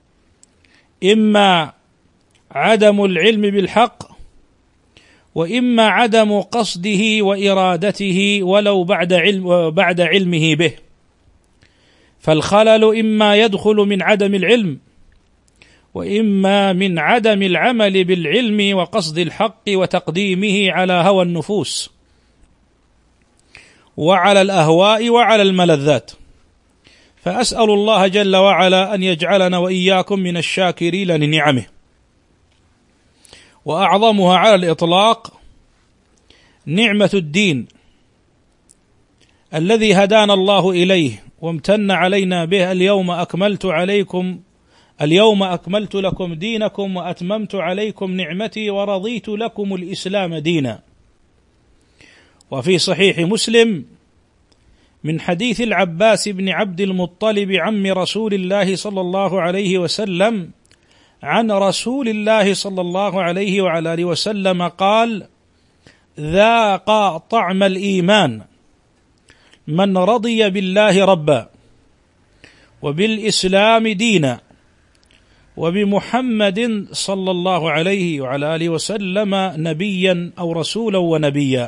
إما عدم العلم بالحق، وإما عدم قصده وإرادته ولو بعد علم بعد علمه به. فالخلل إما يدخل من عدم العلم، وإما من عدم العمل بالعلم وقصد الحق وتقديمه على هوى النفوس وعلى الأهواء وعلى الملذات. فأسأل الله جل وعلا أن يجعلنا وإياكم من الشاكرين لنعمه. وأعظمها على الإطلاق نعمة الدين الذي هدانا الله إليه وامتن علينا به. اليوم أكملت عليكم اليوم أكملت لكم دينكم وأتممت عليكم نعمتي ورضيت لكم الإسلام دينا. وفي صحيح مسلم من حديث العباس بن عبد المطلب عم رسول الله صلى الله عليه وسلم عن رسول الله صلى الله عليه وعلى آله وسلم قال: ذاق طعم الإيمان من رضي بالله ربا وبالإسلام دينا وبمحمد صلى الله عليه وعلى آله وسلم نبيا أو رسولا ونبيا.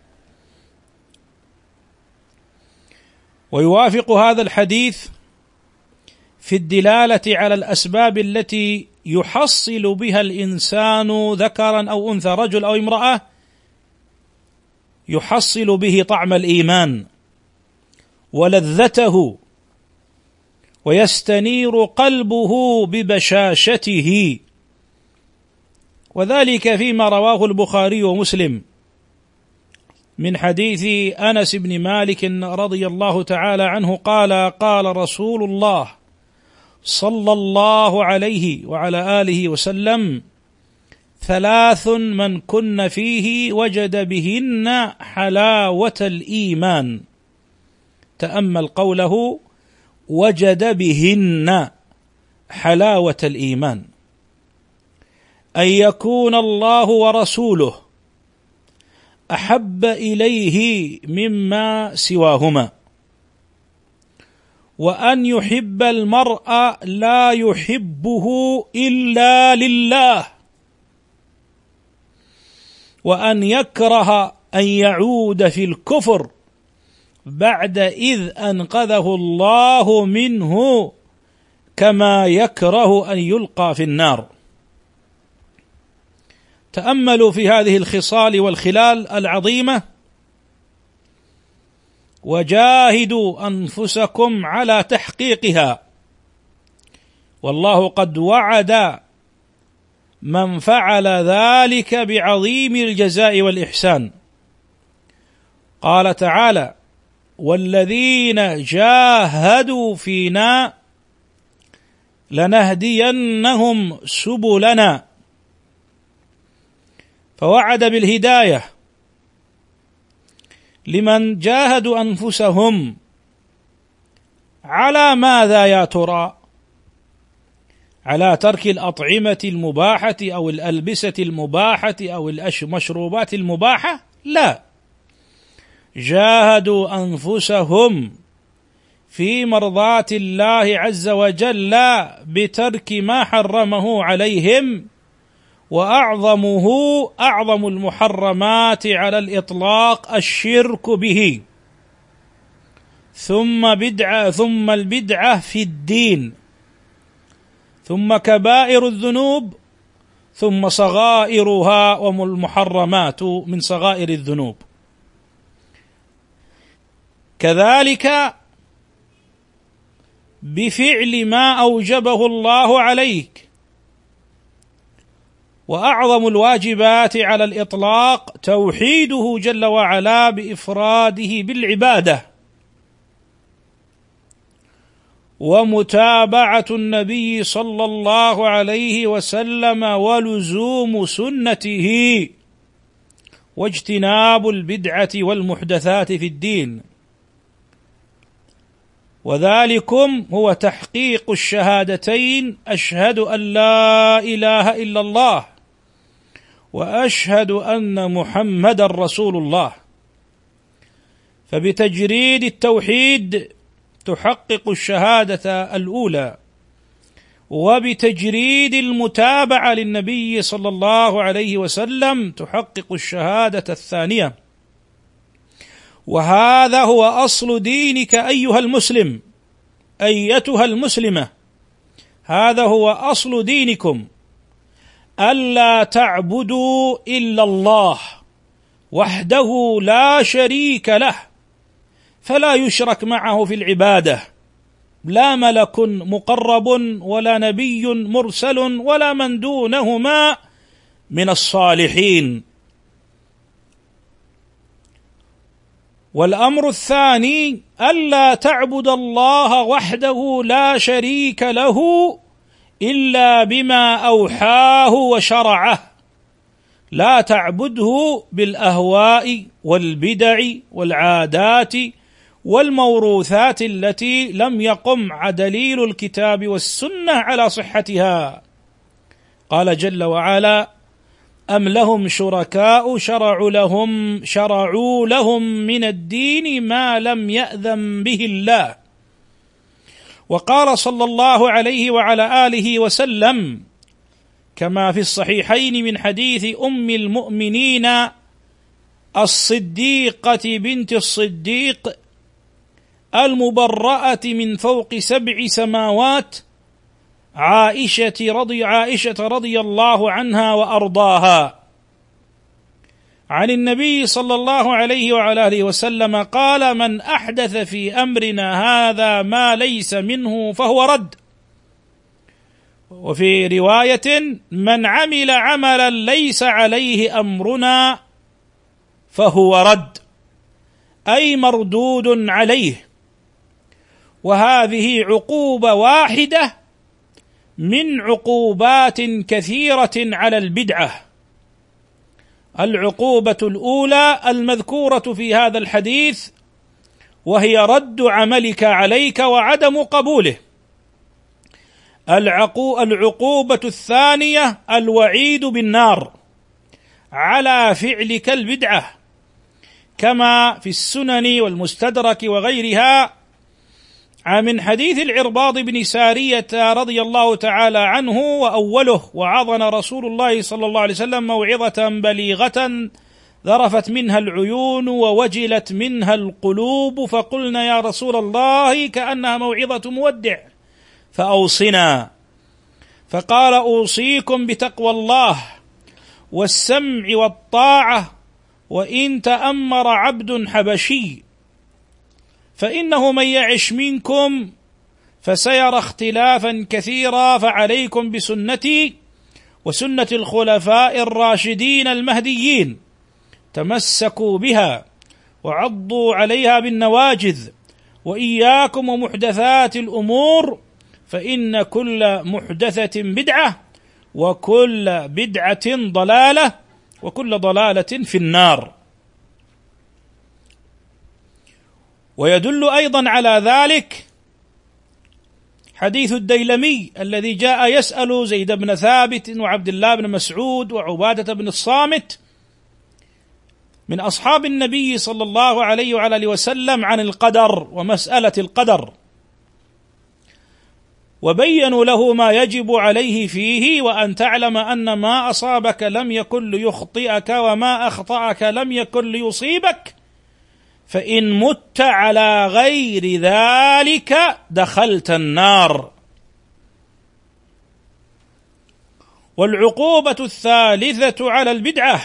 ويوافق هذا الحديث في الدلالة على الأسباب التي يحصل بها الإنسان ذكرا أو أنثى، رجل أو امرأة، يحصل به طعم الإيمان ولذته ويستنير قلبه ببشاشته، وذلك فيما رواه البخاري ومسلم من حديث أنس بن مالك رضي الله تعالى عنه قال: قال رسول الله صلى الله عليه وعلى آله وسلم: ثلاث من كن فيه وجد بهن حلاوة الإيمان. تأمل قوله: وجد بهن حلاوة الإيمان، أن يكون الله ورسوله أحب إليه مما سواهما، وأن يحب المرء لا يحبه إلا لله، وأن يكره أن يعود في الكفر بعد إذ أنقذه الله منه، كما يكره أن يلقى في النار. تأملوا في هذه الخصال والخلال العظيمة، وجاهدوا أنفسكم على تحقيقها، والله قد وعد من فعل ذلك بعظيم الجزاء والإحسان. قال تعالى: والذين جاهدوا فينا لنهدينهم سبلنا، فوعد بالهداية لمن جاهدوا أنفسهم على ماذا يا ترى؟ على ترك الأطعمة المباحة أو الألبسة المباحة أو المشروبات المباحة؟ لا، جاهدوا أنفسهم في مرضاة الله عز وجل بترك ما حرمه عليهم، وأعظمه أعظم المحرمات على الإطلاق الشرك به، ثم بدعة ثم البدعة في الدين، ثم كبائر الذنوب، ثم صغائرها والمحرمات من صغائر الذنوب. كذلك بفعل ما أوجبه الله عليك، وأعظم الواجبات على الإطلاق توحيده جل وعلا بإفراده بالعبادة، ومتابعة النبي صلى الله عليه وسلم ولزوم سنته، واجتناب البدعة والمحدثات في الدين. وذلكم هو تحقيق الشهادتين: أشهد أن لا إله إلا الله وأشهد أن محمدا رسول الله. فبتجريد التوحيد تحقق الشهادة الأولى، وبتجريد المتابعة للنبي صلى الله عليه وسلم تحقق الشهادة الثانية. وهذا هو أصل دينك أيها المسلم، أيتها المسلمة، هذا هو أصل دينكم: ألا تعبدوا إلا الله وحده لا شريك له، فلا يشرك معه في العبادة لا ملك مقرب ولا نبي مرسل ولا من دونهما من الصالحين. والأمر الثاني: ألا تعبد الله وحده لا شريك له إلا بما أوحاه وشرعه، لا تعبده بالأهواء والبدع والعادات والموروثات التي لم يقم دليل الكتاب والسنة على صحتها. قال جل وعلا: أم لهم شركاء شرعوا لهم شرعوا لهم من الدين ما لم يأذن به الله. وقال صلى الله عليه وعلى آله وسلم كما في الصحيحين من حديث أم المؤمنين الصديقة بنت الصديق المبرأة من فوق سبع سماوات عائشة رضي عائشة رضي الله عنها وأرضاها عن النبي صلى الله عليه وعلى آله وسلم قال: من أحدث في أمرنا هذا ما ليس منه فهو رد. وفي رواية: من عمل عملا ليس عليه أمرنا فهو رد، أي مردود عليه. وهذه عقوبة واحدة من عقوبات كثيرة على البدعة. العقوبة الأولى المذكورة في هذا الحديث، وهي رد عملك عليك وعدم قبوله. العقوبة الثانية الوعيد بالنار على فعلك البدعة، كما في السنن والمستدرك وغيرها من حديث العرباض بن سارية رضي الله تعالى عنه: وأوله: وعظنا رسول الله صلى الله عليه وسلم موعظة بليغة ذرفت منها العيون ووجلت منها القلوب، فقلنا يا رسول الله كأنها موعظة مودع فأوصنا. فقال: أوصيكم بتقوى الله والسمع والطاعة وإن تأمر عبد حبشي، فإنه من يعش منكم فسيرى اختلافا كثيرا، فعليكم بسنتي وسنة الخلفاء الراشدين المهديين، تمسكوا بها وعضوا عليها بالنواجذ، وإياكم ومحدثات الأمور، فإن كل محدثة بدعة وكل بدعة ضلالة وكل ضلالة في النار. ويدل أيضا على ذلك حديث الديلمي الذي جاء يسأل زيد بن ثابت وعبد الله بن مسعود وعبادة بن الصامت من أصحاب النبي صلى الله عليه وعلى آله وسلم عن القدر ومسألة القدر، وبينوا له ما يجب عليه فيه: وأن تعلم أن ما أصابك لم يكن ليخطئك وما أخطأك لم يكن ليصيبك، فإن مت على غير ذلك دخلت النار. والعقوبة الثالثة على البدعة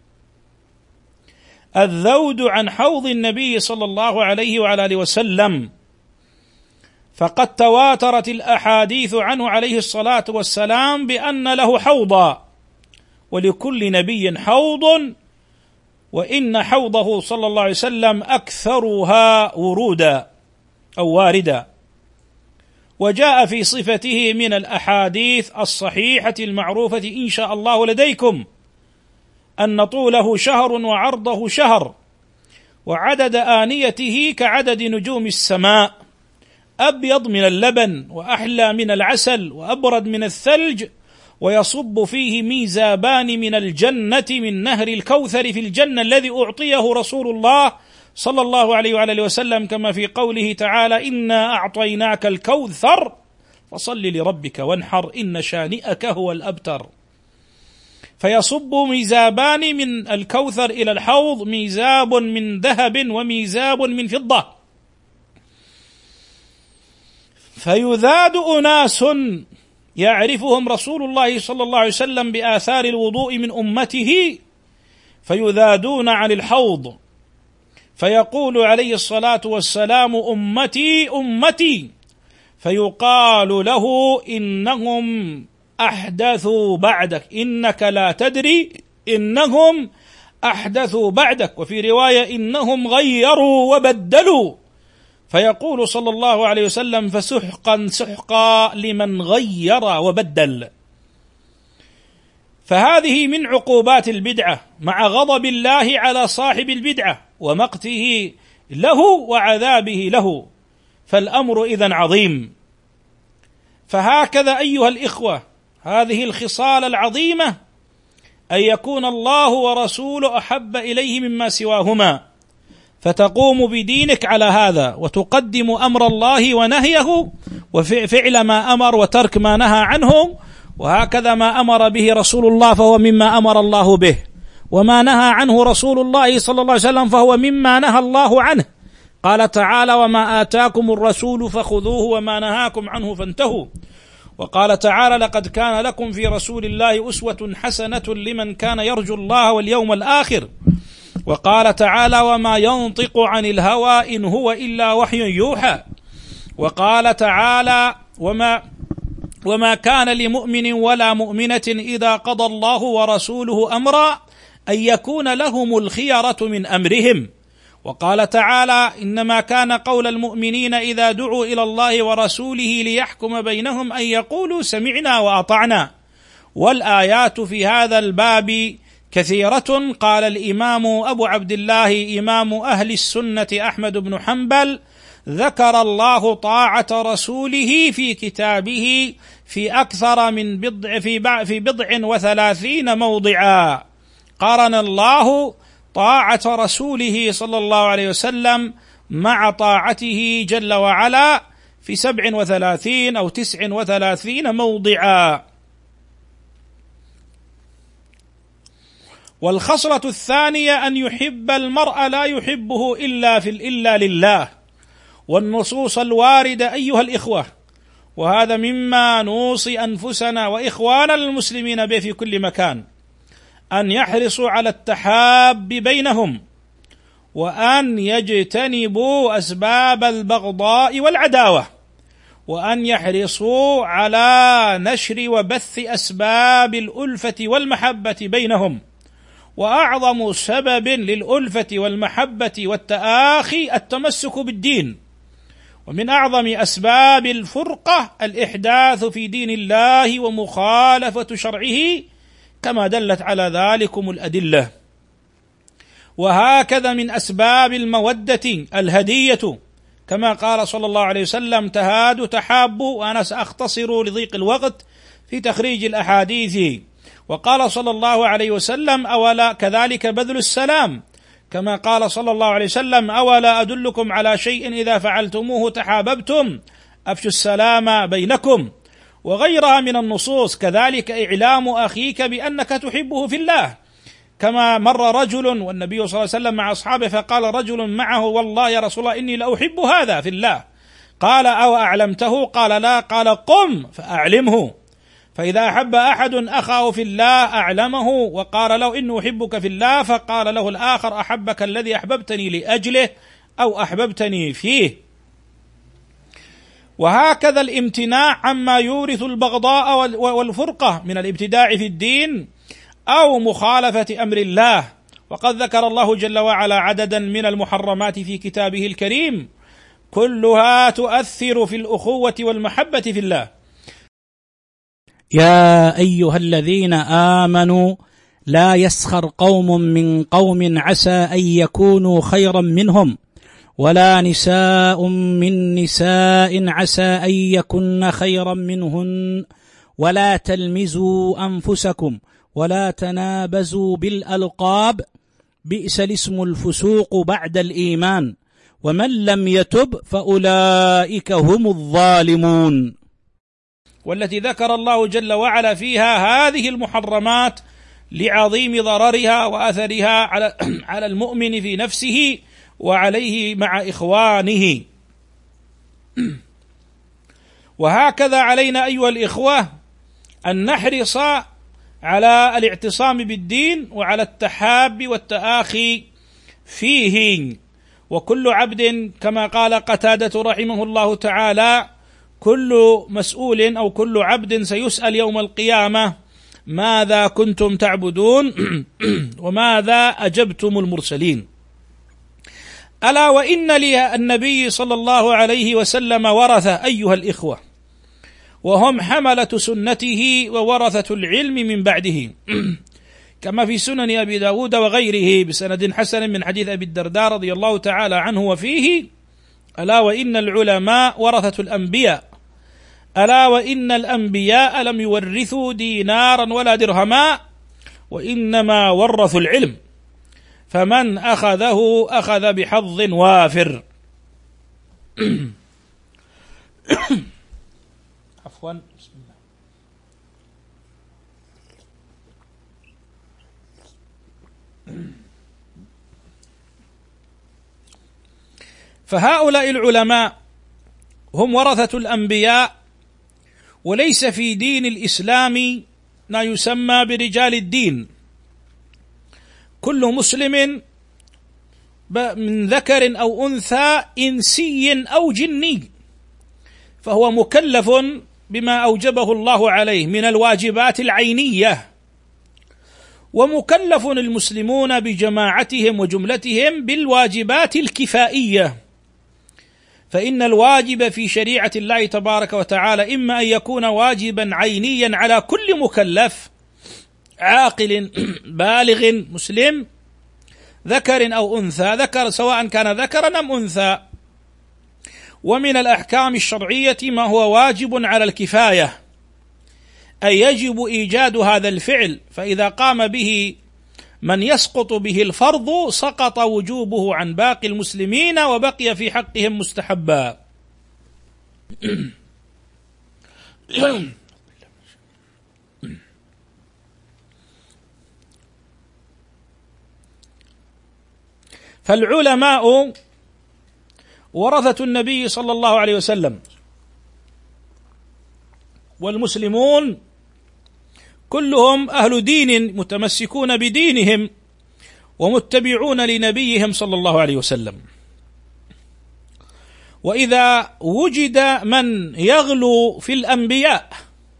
الذود عن حوض النبي صلى الله عليه وعلى آله وسلم، فقد تواترت الأحاديث عنه عليه الصلاة والسلام بأن له حوضا، ولكل نبي حوض، وإن حوضه صلى الله عليه وسلم أكثرها ورودا أو واردا. وجاء في صفته من الأحاديث الصحيحة المعروفة إن شاء الله لديكم أن طوله شهر وعرضه شهر، وعدد آنيته كعدد نجوم السماء، أبيض من اللبن وأحلى من العسل وأبرد من الثلج، ويصب فيه ميزابان من الجنة من نهر الكوثر في الجنة الذي أعطيه رسول الله صلى الله عليه وعلى وسلم، كما في قوله تعالى: إنا أعطيناك الكوثر فصل لربك وانحر إن شانئك هو الأبتر. فيصب ميزابان من الكوثر إلى الحوض، ميزاب من ذهب وميزاب من فضة، فيذاد أناس يعرفهم رسول الله صلى الله عليه وسلم بآثار الوضوء من أمته، فيذادون عن الحوض، فيقول عليه الصلاة والسلام: أمتي أمتي، فيقال له: إنهم أحدثوا بعدك، إنك لا تدري إنهم أحدثوا بعدك، وفي رواية: إنهم غيروا وبدلوا، فيقول صلى الله عليه وسلم: فسحقا سحقا لمن غير وبدل. فهذه من عقوبات البدعة، مع غضب الله على صاحب البدعة ومقته له وعذابه له، فالأمر إذن عظيم. فهكذا أيها الإخوة، هذه الخصال العظيمة أن يكون الله ورسوله أحب إليه مما سواهما، فتقوم بدينك على هذا وتقدم أمر الله ونهيه وفعل ما أمر وترك ما نهى عنه، وهكذا ما أمر به رسول الله فهو مما أمر الله به، وما نهى عنه رسول الله صلى الله عليه وسلم فهو مما نهى الله عنه. قال تعالى: وما آتاكم الرسول فخذوه وما نهاكم عنه فانتهوا. وقال تعالى: لقد كان لكم في رسول الله أسوة حسنة لمن كان يرجو الله واليوم الآخر. وقال تعالى: وما ينطق عن الهوى إن هو إلا وحي يوحى. وقال تعالى: وما وما كان لمؤمن ولا مؤمنة إذا قضى الله ورسوله أمرا أن يكون لهم الخيرة من أمرهم. وقال تعالى: إنما كان قول المؤمنين إذا دعوا إلى الله ورسوله ليحكم بينهم أن يقولوا سمعنا وأطعنا. والآيات في هذا الباب كثيرة. قال الإمام أبو عبد الله إمام أهل السنة أحمد بن حنبل: ذكر الله طاعة رسوله في كتابه في أكثر من بضع في في بضع وثلاثين موضعا. قارن الله طاعة رسوله صلى الله عليه وسلم مع طاعته جل وعلا في سبع وثلاثين أو تسع وثلاثين موضعا. والخصلة الثانية أن يحب المرء لا يحبه إلا في إلا لله. والنصوص الواردة أيها الإخوة، وهذا مما نوصي أنفسنا وإخواننا المسلمين به في كل مكان، أن يحرصوا على التحاب بينهم، وأن يجتنبوا أسباب البغضاء والعداوة، وأن يحرصوا على نشر وبث أسباب الألفة والمحبة بينهم. وأعظم سبب للألفة والمحبة والتآخي التمسك بالدين، ومن أعظم أسباب الفرقة الإحداث في دين الله ومخالفة شرعه، كما دلت على ذلكم الأدلة. وهكذا من أسباب المودة الهدية، كما قال صلى الله عليه وسلم: تهادوا تحابوا. وأنا سأختصر لضيق الوقت في تخريج الأحاديث. وقال صلى الله عليه وسلم: أولا كذلك بذل السلام، كما قال صلى الله عليه وسلم: أولا أدلكم على شيء إذا فعلتموه تحاببتم، أفشوا السلام بينكم. وغيرها من النصوص. كذلك إعلام أخيك بأنك تحبه في الله، كما مر رجل والنبي صلى الله عليه وسلم مع أصحابه فقال رجل معه: والله يا رسول الله إني لأحب هذا في الله. قال: أو أعلمته؟ قال: لا. قال: قم فأعلمه. فإذا أحب أحد أخاه في الله أعلمه وقال له: إني أحبك في الله، فقال له الآخر: أحبك الذي أحببتني لأجله أو أحببتني فيه. وهكذا الامتناع عما يورث البغضاء والفرقة من الابتداع في الدين أو مخالفة أمر الله. وقد ذكر الله جل وعلا عددا من المحرمات في كتابه الكريم، كلها تؤثر في الأخوة والمحبة في الله. يا أيها الذين آمنوا لا يسخر قوم من قوم عسى أن يكونوا خيرا منهم، ولا نساء من نساء عسى أن يكن خيرا منهن، ولا تلمزوا أنفسكم ولا تنابزوا بالألقاب، بئس الاسم الفسوق بعد الإيمان، ومن لم يتب فأولئك هم الظالمون. والتي ذكر الله جل وعلا فيها هذه المحرمات لعظيم ضررها وأثرها على على المؤمن في نفسه وعليه مع إخوانه. وهكذا علينا أيها الإخوة أن نحرص على الاعتصام بالدين وعلى التحاب والتآخي فيه. وكل عبد كما قال قتادة رحمه الله تعالى: كل مسؤول أو كل عبد سيسأل يوم القيامة ماذا كنتم تعبدون وماذا أجبتم المرسلين. ألا وإن لي النبي صلى الله عليه وسلم ورثة أيها الإخوة، وهم حملة سنته وورثة العلم من بعده، كما في سنن أبي داود وغيره بسند حسن من حديث أبي الدرداء رضي الله تعالى عنه وفيه: ألا وإن العلماء ورثة الأنبياء، ألا وإن الأنبياء لم يورثوا دينارا ولا درهما وإنما ورثوا العلم، فمن أخذه أخذ بحظ وافر. عفوا. بسم الله. فهؤلاء العلماء هم ورثة الأنبياء، وليس في دين الإسلام ما يسمى برجال الدين. كل مسلم من ذكر أو أنثى، إنسي أو جني، فهو مكلف بما أوجبه الله عليه من الواجبات العينية، ومكلف المسلمون بجماعتهم وجملتهم بالواجبات الكفائية. فإن الواجب في شريعة الله تبارك وتعالى إما أن يكون واجبا عينيا على كل مكلف عاقل بالغ مسلم ذكر أو أنثى، ذكر سواء كان ذكرا أم أنثى. ومن الأحكام الشرعية ما هو واجب على الكفاية، أي يجب إيجاد هذا الفعل، فإذا قام به من يسقط به الفرض سقط وجوبه عن باقي المسلمين وبقي في حقهم مستحبا. فالعلماء ورثة النبي صلى الله عليه وسلم، والمسلمون كلهم أهل دين متمسكون بدينهم ومتبعون لنبيهم صلى الله عليه وسلم. وإذا وجد من يغلو في الأنبياء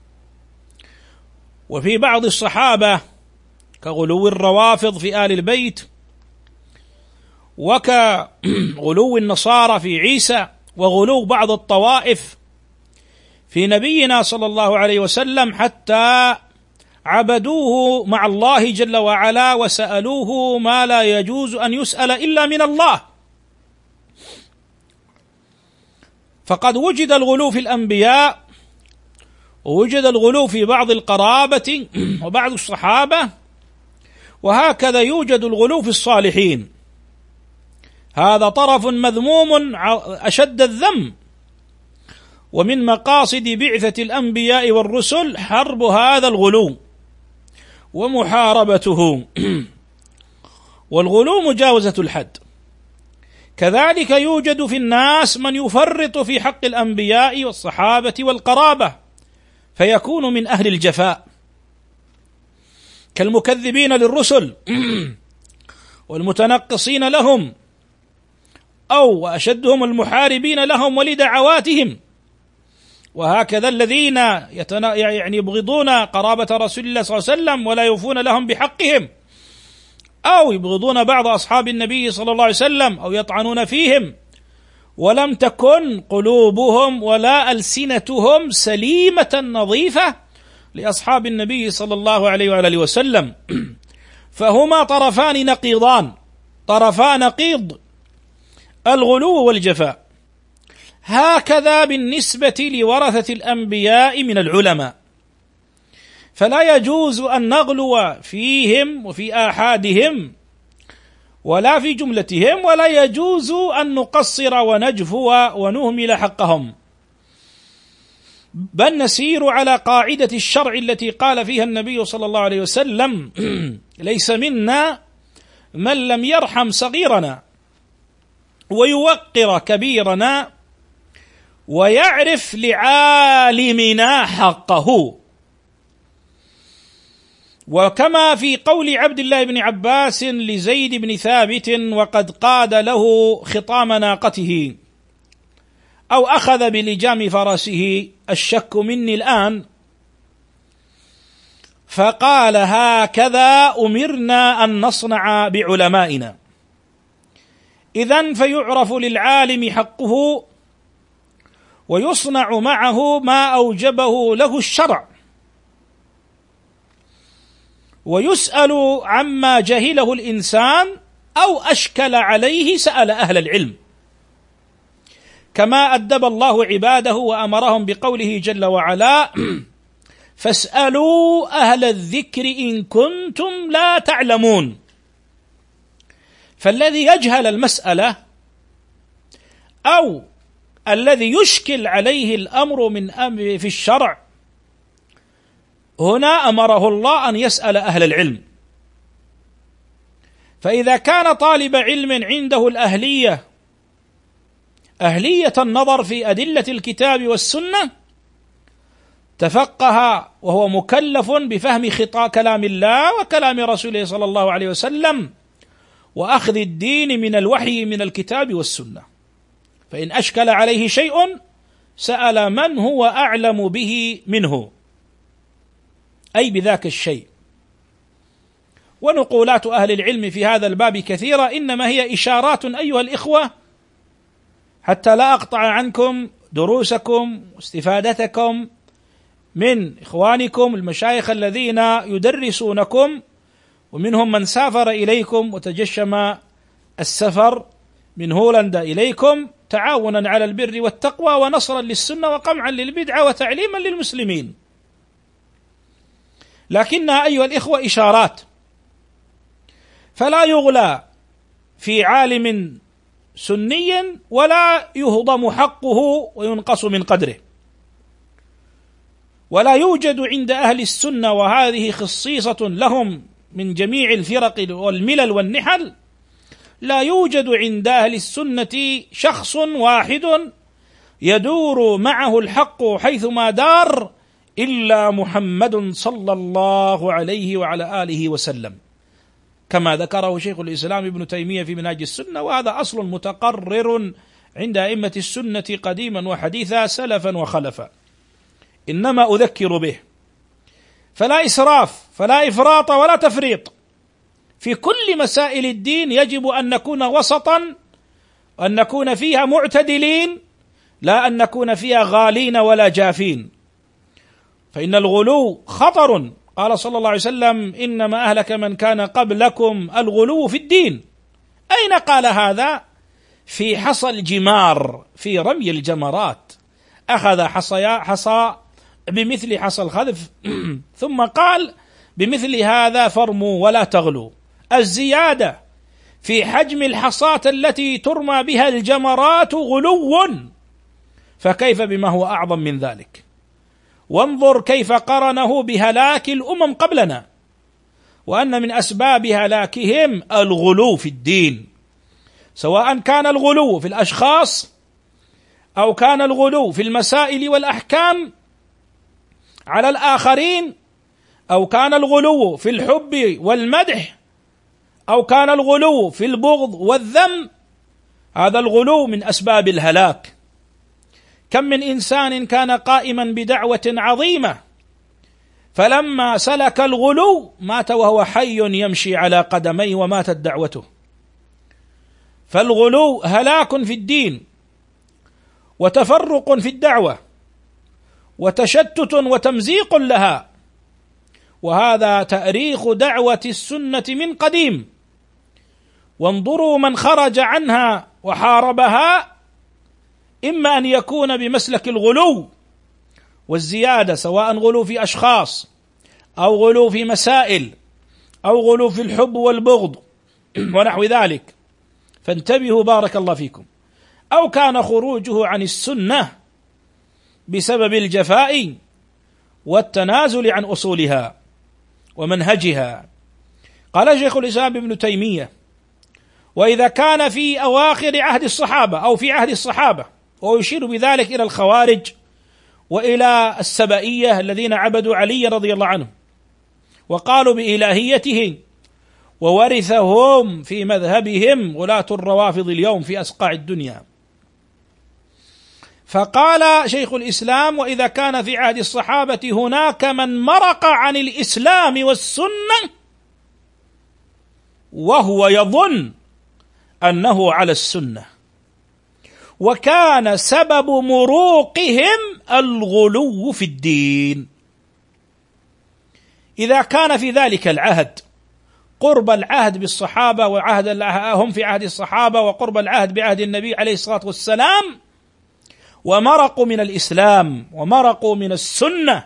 وفي بعض الصحابة كغلو الروافض في آل البيت، وكغلو النصارى في عيسى، وغلو بعض الطوائف في نبينا صلى الله عليه وسلم، حتى عبدوه مع الله جل وعلا وسألوه ما لا يجوز أن يسأل إلا من الله. فقد وجد الغلو في الأنبياء، ووجد الغلو في بعض القرابة وبعض الصحابة، وهكذا يوجد الغلو في الصالحين. هذا طرف مذموم أشد الذم، ومن مقاصد بعثة الأنبياء والرسل حرب هذا الغلو ومحاربته، والغلو مجاوزة الحد. كذلك يوجد في الناس من يفرط في حق الأنبياء والصحابة والقرابة فيكون من أهل الجفاء، كالمكذبين للرسل والمتنقصين لهم، أو وأشدهم المحاربين لهم ولدعواتهم. وهكذا الذين يعني يبغضون قرابة رسول الله صلى الله عليه وسلم ولا يوفون لهم بحقهم، أو يبغضون بعض أصحاب النبي صلى الله عليه وسلم أو يطعنون فيهم، ولم تكن قلوبهم ولا ألسنتهم سليمة نظيفة لأصحاب النبي صلى الله عليه وآله وسلم، فهما طرفان نقيضان، طرفان نقيض، الغلو والجفاء. هكذا بالنسبة لورثة الأنبياء من العلماء، فلا يجوز أن نغلو فيهم وفي آحادهم ولا في جملتهم، ولا يجوز أن نقصر ونجفو ونهمل حقهم، بل نسير على قاعدة الشرع التي قال فيها النبي صلى الله عليه وسلم: ليس منا من لم يرحم صغيرنا ويوقر كبيرنا ويعرف لعالمنا حقه. وكما في قول عبد الله بن عباس لزيد بن ثابت وقد قاد له خطام ناقته أو أخذ بلجام فرسه: الشك مني الآن، فقال: هكذا أمرنا أن نصنع بعلمائنا. إذن فيعرف للعالم حقه ويصنع معه ما أوجبه له الشرع، ويسأل عما جهله الإنسان أو أشكل عليه سأل أهل العلم. كما أدب الله عباده وأمرهم بقوله جل وعلا: فاسألوا أهل الذكر إن كنتم لا تعلمون. فالذي يجهل المسألة أو الذي يشكل عليه الأمر من أمر في الشرع، هنا أمره الله أن يسأل أهل العلم. فإذا كان طالب علم عنده الأهلية، أهلية النظر في أدلة الكتاب والسنة، تفقه وهو مكلف بفهم خطاب كلام الله وكلام رسوله صلى الله عليه وسلم، وأخذ الدين من الوحي من الكتاب والسنة. فإن أشكل عليه شيء سأل من هو أعلم به منه، أي بذاك الشيء. ونقولات أهل العلم في هذا الباب كثيرة، إنما هي إشارات أيها الإخوة، حتى لا أقطع عنكم دروسكم واستفادتكم من إخوانكم المشايخ الذين يدرسونكم، ومنهم من سافر إليكم وتجشم السفر من هولندا إليكم تعاونا على البر والتقوى ونصرا للسنة وقمعا للبدعة وتعليما للمسلمين. لكنها أيها الإخوة إشارات، فلا يغلى في عالم سني ولا يهضم حقه وينقص من قدره. ولا يوجد عند أهل السنة، وهذه خصيصة لهم من جميع الفرق والملل والنحل، لا يوجد عند أهل السنة شخص واحد يدور معه الحق حيثما دار إلا محمد صلى الله عليه وعلى آله وسلم، كما ذكره شيخ الإسلام ابن تيمية في منهاج السنة. وهذا أصل متقرر عند أئمة السنة قديما وحديثا سلفا وخلفا، إنما أذكر به. فلا إسراف، فلا إفراط ولا تفريط في كل مسائل الدين. يجب أن نكون وسطا، أن نكون فيها معتدلين، لا أن نكون فيها غالين ولا جافين. فإن الغلو خطر. قال صلى الله عليه وسلم: إنما أهلك من كان قبلكم الغلو في الدين. أين قال هذا؟ في حصى الجمار، في رمي الجمرات، أخذ حصى حصى بمثل حصى الخذف ثم قال: بمثل هذا فرموا ولا تغلوا. الزيادة في حجم الحصاة التي ترمى بها الجمرات غلو، فكيف بما هو أعظم من ذلك؟ وانظر كيف قرنه بهلاك الأمم قبلنا، وأن من أسباب هلاكهم الغلو في الدين، سواء كان الغلو في الأشخاص أو كان الغلو في المسائل والأحكام على الآخرين، أو كان الغلو في الحب والمدح، أو كان الغلو في البغض والذم. هذا الغلو من أسباب الهلاك. كم من إنسان كان قائما بدعوة عظيمة، فلما سلك الغلو مات وهو حي يمشي على قدميه وماتت دعوته. فالغلو هلاك في الدين، وتفرق في الدعوة، وتشتت وتمزيق لها. وهذا تأريخ دعوة السنة من قديم. وانظروا من خرج عنها وحاربها، إما أن يكون بمسلك الغلو والزيادة، سواء غلو في أشخاص أو غلو في مسائل أو غلو في الحب والبغض ونحو ذلك، فانتبهوا بارك الله فيكم. أو كان خروجه عن السنة بسبب الجفاء والتنازل عن أصولها ومنهجها. قال شيخ الإسلام ابن تيمية: وإذا كان في أواخر عهد الصحابة أو في عهد الصحابة، ويشير بذلك إلى الخوارج وإلى السبائية الذين عبدوا علي رضي الله عنه وقالوا بإلهيته، وورثهم في مذهبهم ولاة الروافض اليوم في أسقاع الدنيا. فقال شيخ الإسلام: وإذا كان في عهد الصحابة هناك من مرق عن الإسلام والسنة وهو يظن أنه على السنة، وكان سبب مروقهم الغلو في الدين. إذا كان في ذلك العهد قرب العهد بالصحابة وعهد هم في عهد الصحابة وقرب العهد بعهد النبي عليه الصلاة والسلام، ومرقوا من الإسلام ومرقوا من السنة،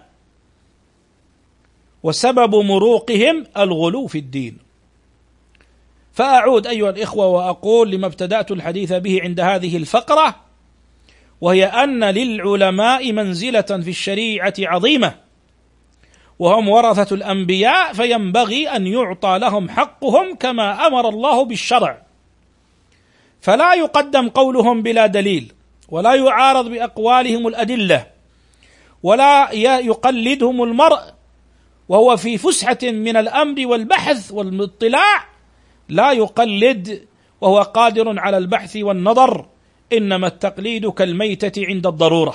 وسبب مروقهم الغلو في الدين. فأعود أيها الإخوة وأقول لما ابتدأت الحديث به عند هذه الفقرة، وهي أن للعلماء منزلة في الشريعة عظيمة، وهم ورثة الأنبياء، فينبغي أن يعطى لهم حقهم كما أمر الله بالشرع، فلا يقدم قولهم بلا دليل، ولا يعارض بأقوالهم الأدلة، ولا يقلدهم المرء وهو في فسحة من الأمر والبحث والاطلاع، لا يقلد وهو قادر على البحث والنظر، إنما التقليد كالميتة عند الضرورة.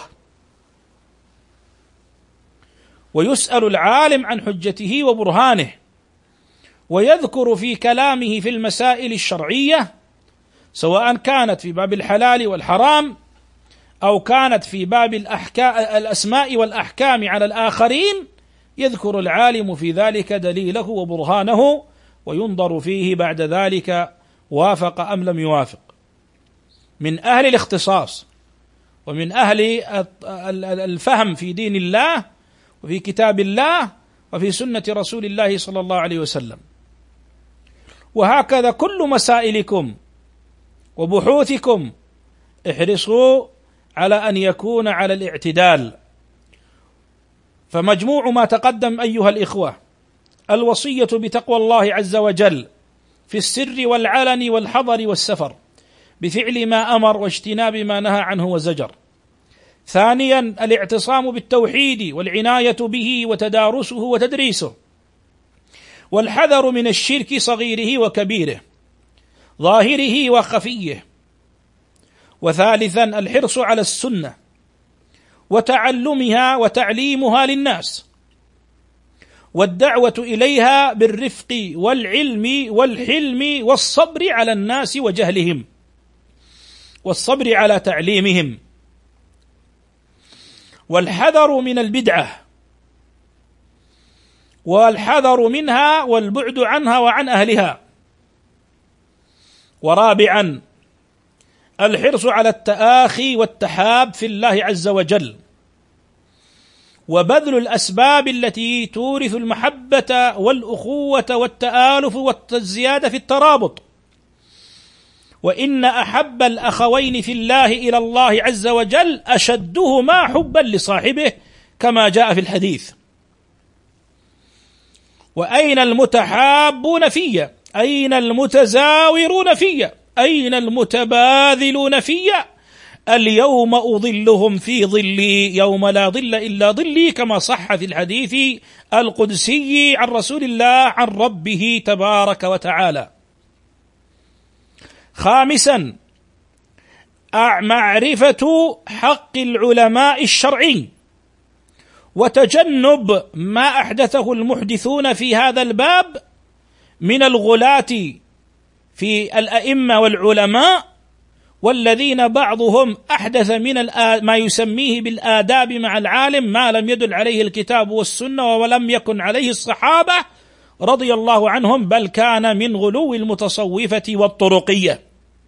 ويسأل العالم عن حجته وبرهانه، ويذكر في كلامه في المسائل الشرعية، سواء كانت في باب الحلال والحرام أو كانت في باب الأسماء والأحكام على الآخرين، يذكر العالم في ذلك دليله وبرهانه، وينظر فيه بعد ذلك وافق أم لم يوافق، من أهل الاختصاص ومن أهل الفهم في دين الله وفي كتاب الله وفي سنة رسول الله صلى الله عليه وسلم. وهكذا كل مسائلكم وبحوثكم احرصوا على أن يكون على الاعتدال. فمجموع ما تقدم أيها الإخوة الوصية بتقوى الله عز وجل في السر والعلن والحضر والسفر، بفعل ما أمر واجتناب ما نهى عنه وزجر. ثانيا الاعتصام بالتوحيد والعناية به وتدارسه وتدريسه، والحذر من الشرك صغيره وكبيره، ظاهره وخفيه. وثالثا الحرص على السنة وتعلمها وتعليمها للناس، والدعوة إليها بالرفق والعلم والحلم والصبر على الناس وجهلهم، والصبر على تعليمهم، والحذر من البدعة، والحذر منها والبعد عنها وعن أهلها. ورابعا الحرص على التآخي والتحاب في الله عز وجل، وبذل الأسباب التي تورث المحبة والأخوة والتآلف والزيادة في الترابط. وإن أحب الأخوين في الله إلى الله عز وجل أشدهما حبا لصاحبه، كما جاء في الحديث. وأين المتحابون في؟ أين المتزاورون في؟ أين المتباذلون في؟ اليوم أظلهم في ظلي يوم لا ظل إلا ظلي، كما صح في الحديث القدسي عن رسول الله عن ربه تبارك وتعالى. خامسا معرفة حق العلماء الشرعي، وتجنب ما أحدثه المحدثون في هذا الباب من الغلاة في الأئمة والعلماء، والذين بعضهم أحدث من ما يسميه بالآداب مع العالم ما لم يدل عليه الكتاب والسنة ولم يكن عليه الصحابة رضي الله عنهم، بل كان من غلو المتصوفة والطرقية.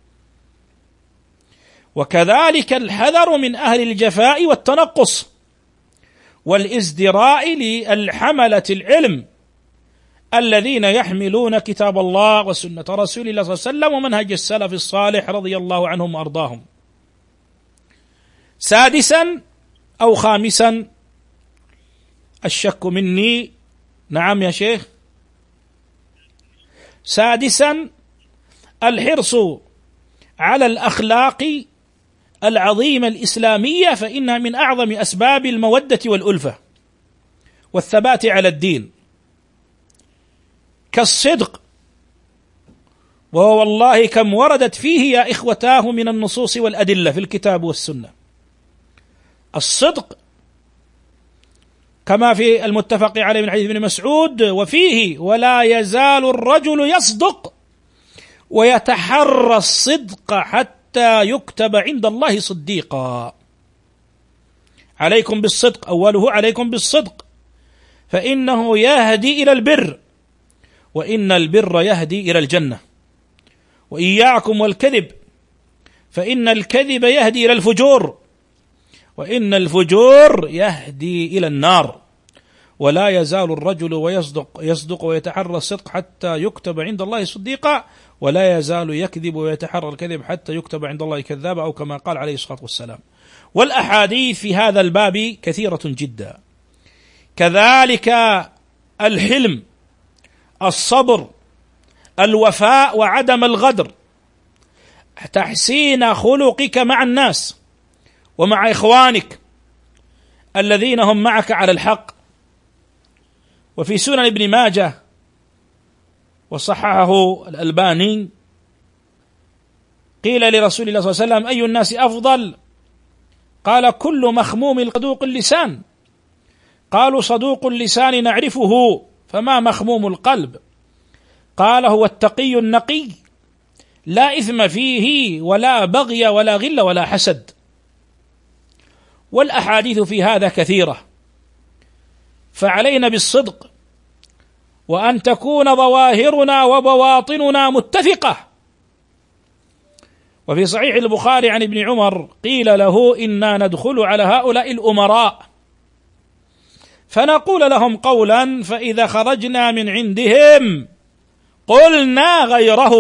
وكذلك الحذر من أهل الجفاء والتنقص والازدراء للحملة العلم الذين يحملون كتاب الله وسنة رسول الله صلى الله عليه وسلم ومنهج السلف الصالح رضي الله عنهم وأرضاهم. سادسا أو خامسا الشك مني، نعم يا شيخ، سادسا الحرص على الأخلاق العظيمة الإسلامية، فإنها من أعظم أسباب المودة والألفة والثبات على الدين، كالصدق، وهو والله كم وردت فيه يا إخوتاه من النصوص والأدلة في الكتاب والسنة. الصدق كما في المتفق عليه من حديث ابن مسعود وفيه: ولا يزال الرجل يصدق ويتحرى الصدق حتى يكتب عند الله صديقا. عليكم بالصدق، أوله عليكم بالصدق، فإنه يهدي إلى البر، وإن البر يهدي إلى الجنة. وإياكم والكذب، فإن الكذب يهدي إلى الفجور، وإن الفجور يهدي إلى النار. ولا يزال الرجل ويصدق يصدق ويتحرى الصدق حتى يكتب عند الله صديقا، ولا يزال يكذب ويتحرى الكذب حتى يكتب عند الله كذابا، أو كما قال عليه الصلاة والسلام. والأحاديث في هذا الباب كثيرة جدا. كذلك الحلم، الصبر، الوفاء وعدم الغدر، تحسين خلقك مع الناس ومع إخوانك الذين هم معك على الحق. وفي سنن ابن ماجه وصححه الألباني قيل لرسول الله صلى الله عليه وسلم: أي الناس أفضل؟ قال: كل مخموم صدوق اللسان. قالوا: صدوق اللسان نعرفه، فما مخموم القلب؟ قال: هو التقي النقي، لا إثم فيه ولا بغي ولا غل ولا حسد. والأحاديث في هذا كثيرة، فعلينا بالصدق، وأن تكون ظواهرنا وبواطننا متفقة. وفي صحيح البخاري عن ابن عمر قيل له: إنا ندخل على هؤلاء الأمراء فنقول لهم قولا، فإذا خرجنا من عندهم قلنا غيره.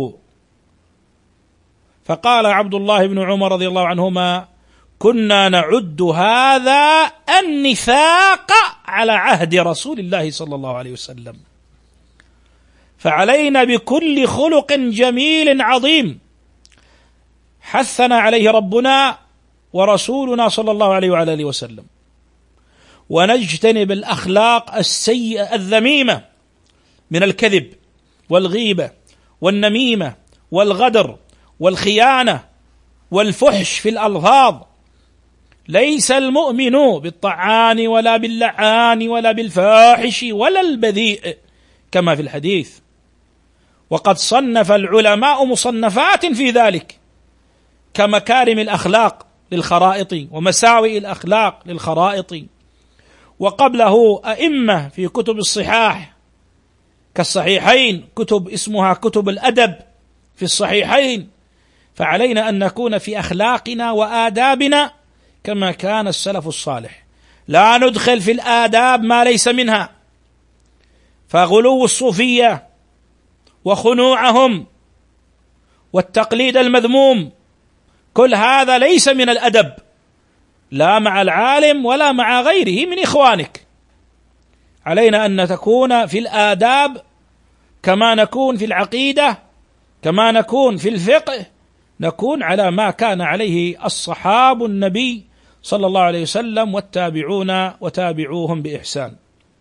فقال عبد الله بن عمر رضي الله عنهما: كنا نعد هذا النفاق على عهد رسول الله صلى الله عليه وسلم. فعلينا بكل خلق جميل عظيم حثنا عليه ربنا ورسولنا صلى الله عليه وعلى آله وسلم، ونجتنب الأخلاق السيئة الذميمة من الكذب والغيبة والنميمة والغدر والخيانة والفحش في الألفاظ. ليس المؤمن بالطعان ولا باللعان ولا بالفاحش ولا البذيء كما في الحديث. وقد صنف العلماء مصنفات في ذلك كمكارم الأخلاق للخرائط ومساوئ الأخلاق للخرائط، وقبله أئمة في كتب الصحاح كالصحيحين، كتب اسمها كتب الأدب في الصحيحين. فعلينا أن نكون في أخلاقنا وآدابنا كما كان السلف الصالح، لا ندخل في الآداب ما ليس منها. فغلو الصوفية وخنوعهم والتقليد المذموم كل هذا ليس من الأدب، لا مع العالم ولا مع غيره من إخوانك. علينا أن تكون في الآداب كما نكون في العقيدة، كما نكون في الفقه، نكون على ما كان عليه الصحاب النبي صلى الله عليه وسلم والتابعون وتابعوهم بإحسان.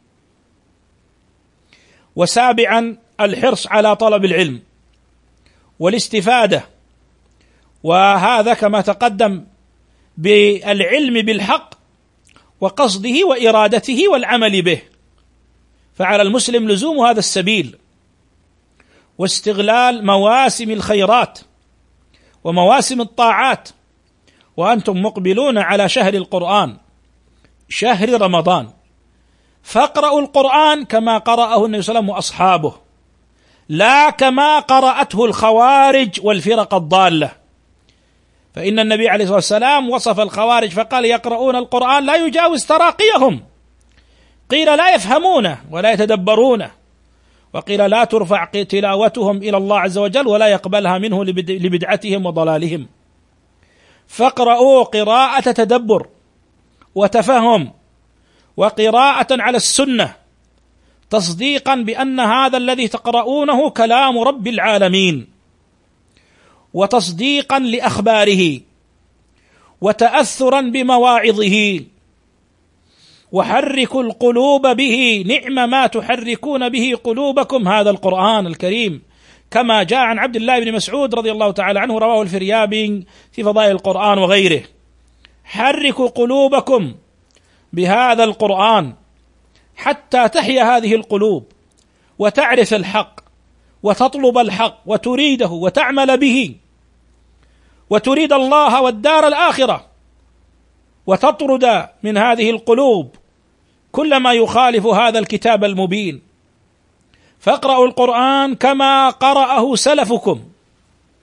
وسابعا الحرص على طلب العلم والاستفادة، وهذا كما تقدم بالعلم بالحق وقصده وإرادته والعمل به. فعلى المسلم لزوم هذا السبيل واستغلال مواسم الخيرات ومواسم الطاعات. وأنتم مقبلون على شهر القرآن، شهر رمضان، فاقرأوا القرآن كما قرأه النبي صلى الله عليه وسلم وأصحابه، لا كما قرأته الخوارج والفرق الضالة. فإن النبي عليه الصلاة والسلام وصف الخوارج فقال: يقرؤون القرآن لا يجاوز تراقيهم. قيل: لا يفهمونه ولا يتدبرونه. وقيل: لا ترفع تلاوتهم إلى الله عز وجل ولا يقبلها منه لبدعتهم وضلالهم. فاقرؤوا قراءة تدبر وتفهم، وقراءة على السنة، تصديقا بأن هذا الذي تقرؤونه كلام رب العالمين، وتصديقا لأخباره، وتأثرا بمواعظه. وحركوا القلوب به، نعم ما تحركون به قلوبكم هذا القرآن الكريم، كما جاء عن عبد الله بن مسعود رضي الله تعالى عنه، رواه الفريابي في فضائل القرآن وغيره. حركوا قلوبكم بهذا القرآن حتى تحيا هذه القلوب وتعرف الحق وتطلب الحق وتريده وتعمل به، وتريد الله والدار الآخرة، وتطرد من هذه القلوب كل ما يخالف هذا الكتاب المبين. فاقرأوا القرآن كما قرأه سلفكم،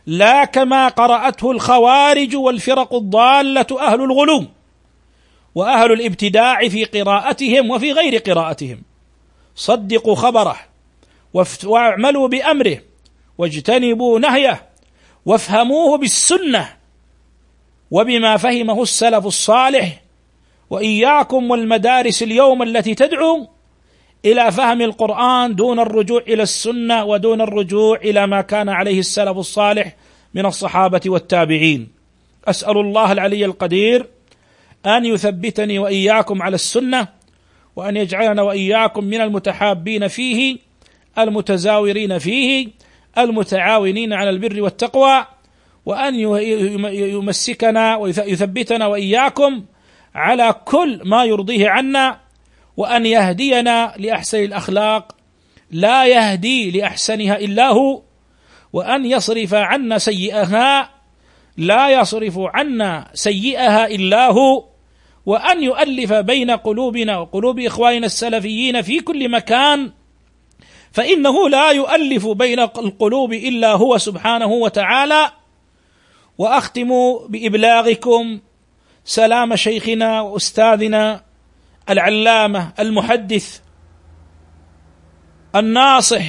لا كما قرأته الخوارج والفرق الضالة أهل الغلو وأهل الابتداع في قراءتهم وفي غير قراءتهم. صدقوا خبره واعملوا بأمره واجتنبوا نهيه وافهموه بالسنة وبما فهمه السلف الصالح، وإياكم والمدارس اليوم التي تدعو إلى فهم القرآن دون الرجوع إلى السنة ودون الرجوع إلى ما كان عليه السلف الصالح من الصحابة والتابعين. أسأل الله العلي القدير أن يثبتني وإياكم على السنة، وأن يجعلنا وإياكم من المتحابين فيه المتزاورين فيه المتعاونين على البر والتقوى، وأن يمسكنا ويثبتنا وإياكم على كل ما يرضيه عنا، وأن يهدينا لأحسن الأخلاق لا يهدي لأحسنها إلا هو، وأن يصرف عنا سيئها لا يصرف عنا سيئها إلا هو، وأن يؤلف بين قلوبنا وقلوب إخواننا السلفيين في كل مكان، فإنه لا يؤلف بين القلوب إلا هو سبحانه وتعالى. وأختم بإبلاغكم سلام شيخنا وأستاذنا العلامة المحدث الناصح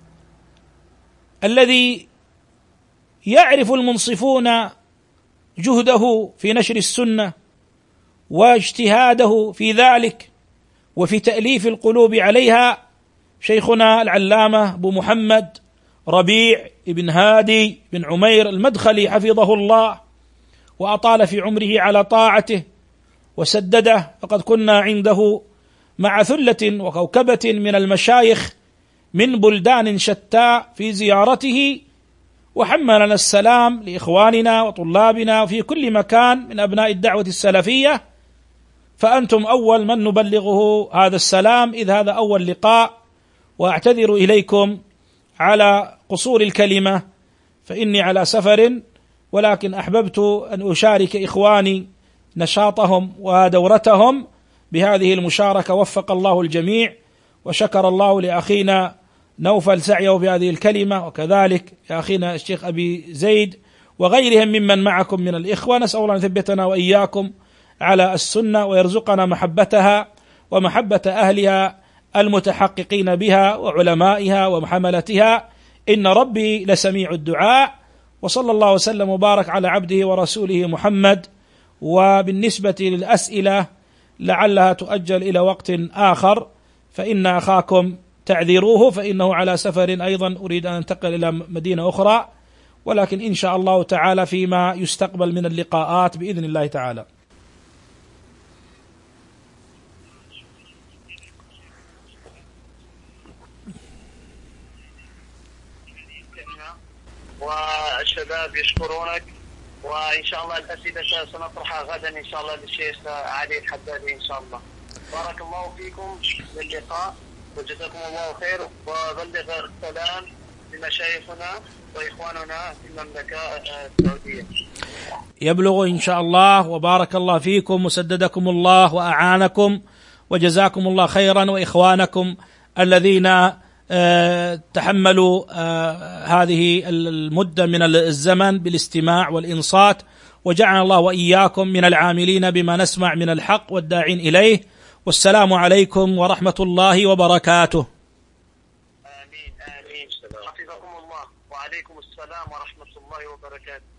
الذي يعرف المنصفون جهده في نشر السنة واجتهاده في ذلك وفي تأليف القلوب عليها، شيخنا العلامة أبو محمد ربيع بن هادي بن عمير المدخلي حفظه الله وأطال في عمره على طاعته وسدده. فقد كنا عنده مع ثلة وكوكبة من المشايخ من بلدان شتى في زيارته، وحملنا السلام لإخواننا وطلابنا في كل مكان من أبناء الدعوة السلفية، فأنتم أول من نبلغه هذا السلام إذ هذا أول لقاء. وأعتذر إليكم على قصور الكلمة فإني على سفر، ولكن أحببت أن أشارك إخواني نشاطهم ودورتهم بهذه المشاركة. وفق الله الجميع، وشكر الله لأخينا نوفل سعيه بهذه الكلمة، وكذلك لأخينا الشيخ أبي زيد وغيرهم ممن معكم من الإخوة. نسأل الله أن يثبتنا وإياكم على السنة ويرزقنا محبتها ومحبة أهلها المتحققين بها وعلمائها وحملتها، إن ربي لسميع الدعاء. وصلى الله وسلم وبارك على عبده ورسوله محمد. وبالنسبة للأسئلة لعلها تؤجل إلى وقت آخر، فإن أخاكم تعذروه فإنه على سفر أيضا، أريد أن أنتقل إلى مدينة أخرى، ولكن إن شاء الله تعالى فيما يستقبل من اللقاءات بإذن الله تعالى. والشباب يشكرونك، وإن شاء الله الأسئلة سنطرحها غدا إن شاء الله للشيخ علي الحدادي إن شاء الله. بارك الله فيكم باللقاء وجزاكم الله خير، وبلغ السلام لمشايخنا وإخواننا في المملكة السعودية. يبلغ إن شاء الله، وبارك الله فيكم وسددكم الله وأعانكم وجزاكم الله خيرا، وإخوانكم الذين تحملوا هذه المدة من الزمن بالاستماع والإنصات، وجعل الله وإياكم من العاملين بما نسمع من الحق والداعين إليه. والسلام عليكم ورحمة الله وبركاته. آمين آمين. حفظكم الله، وعليكم السلام ورحمة الله وبركاته.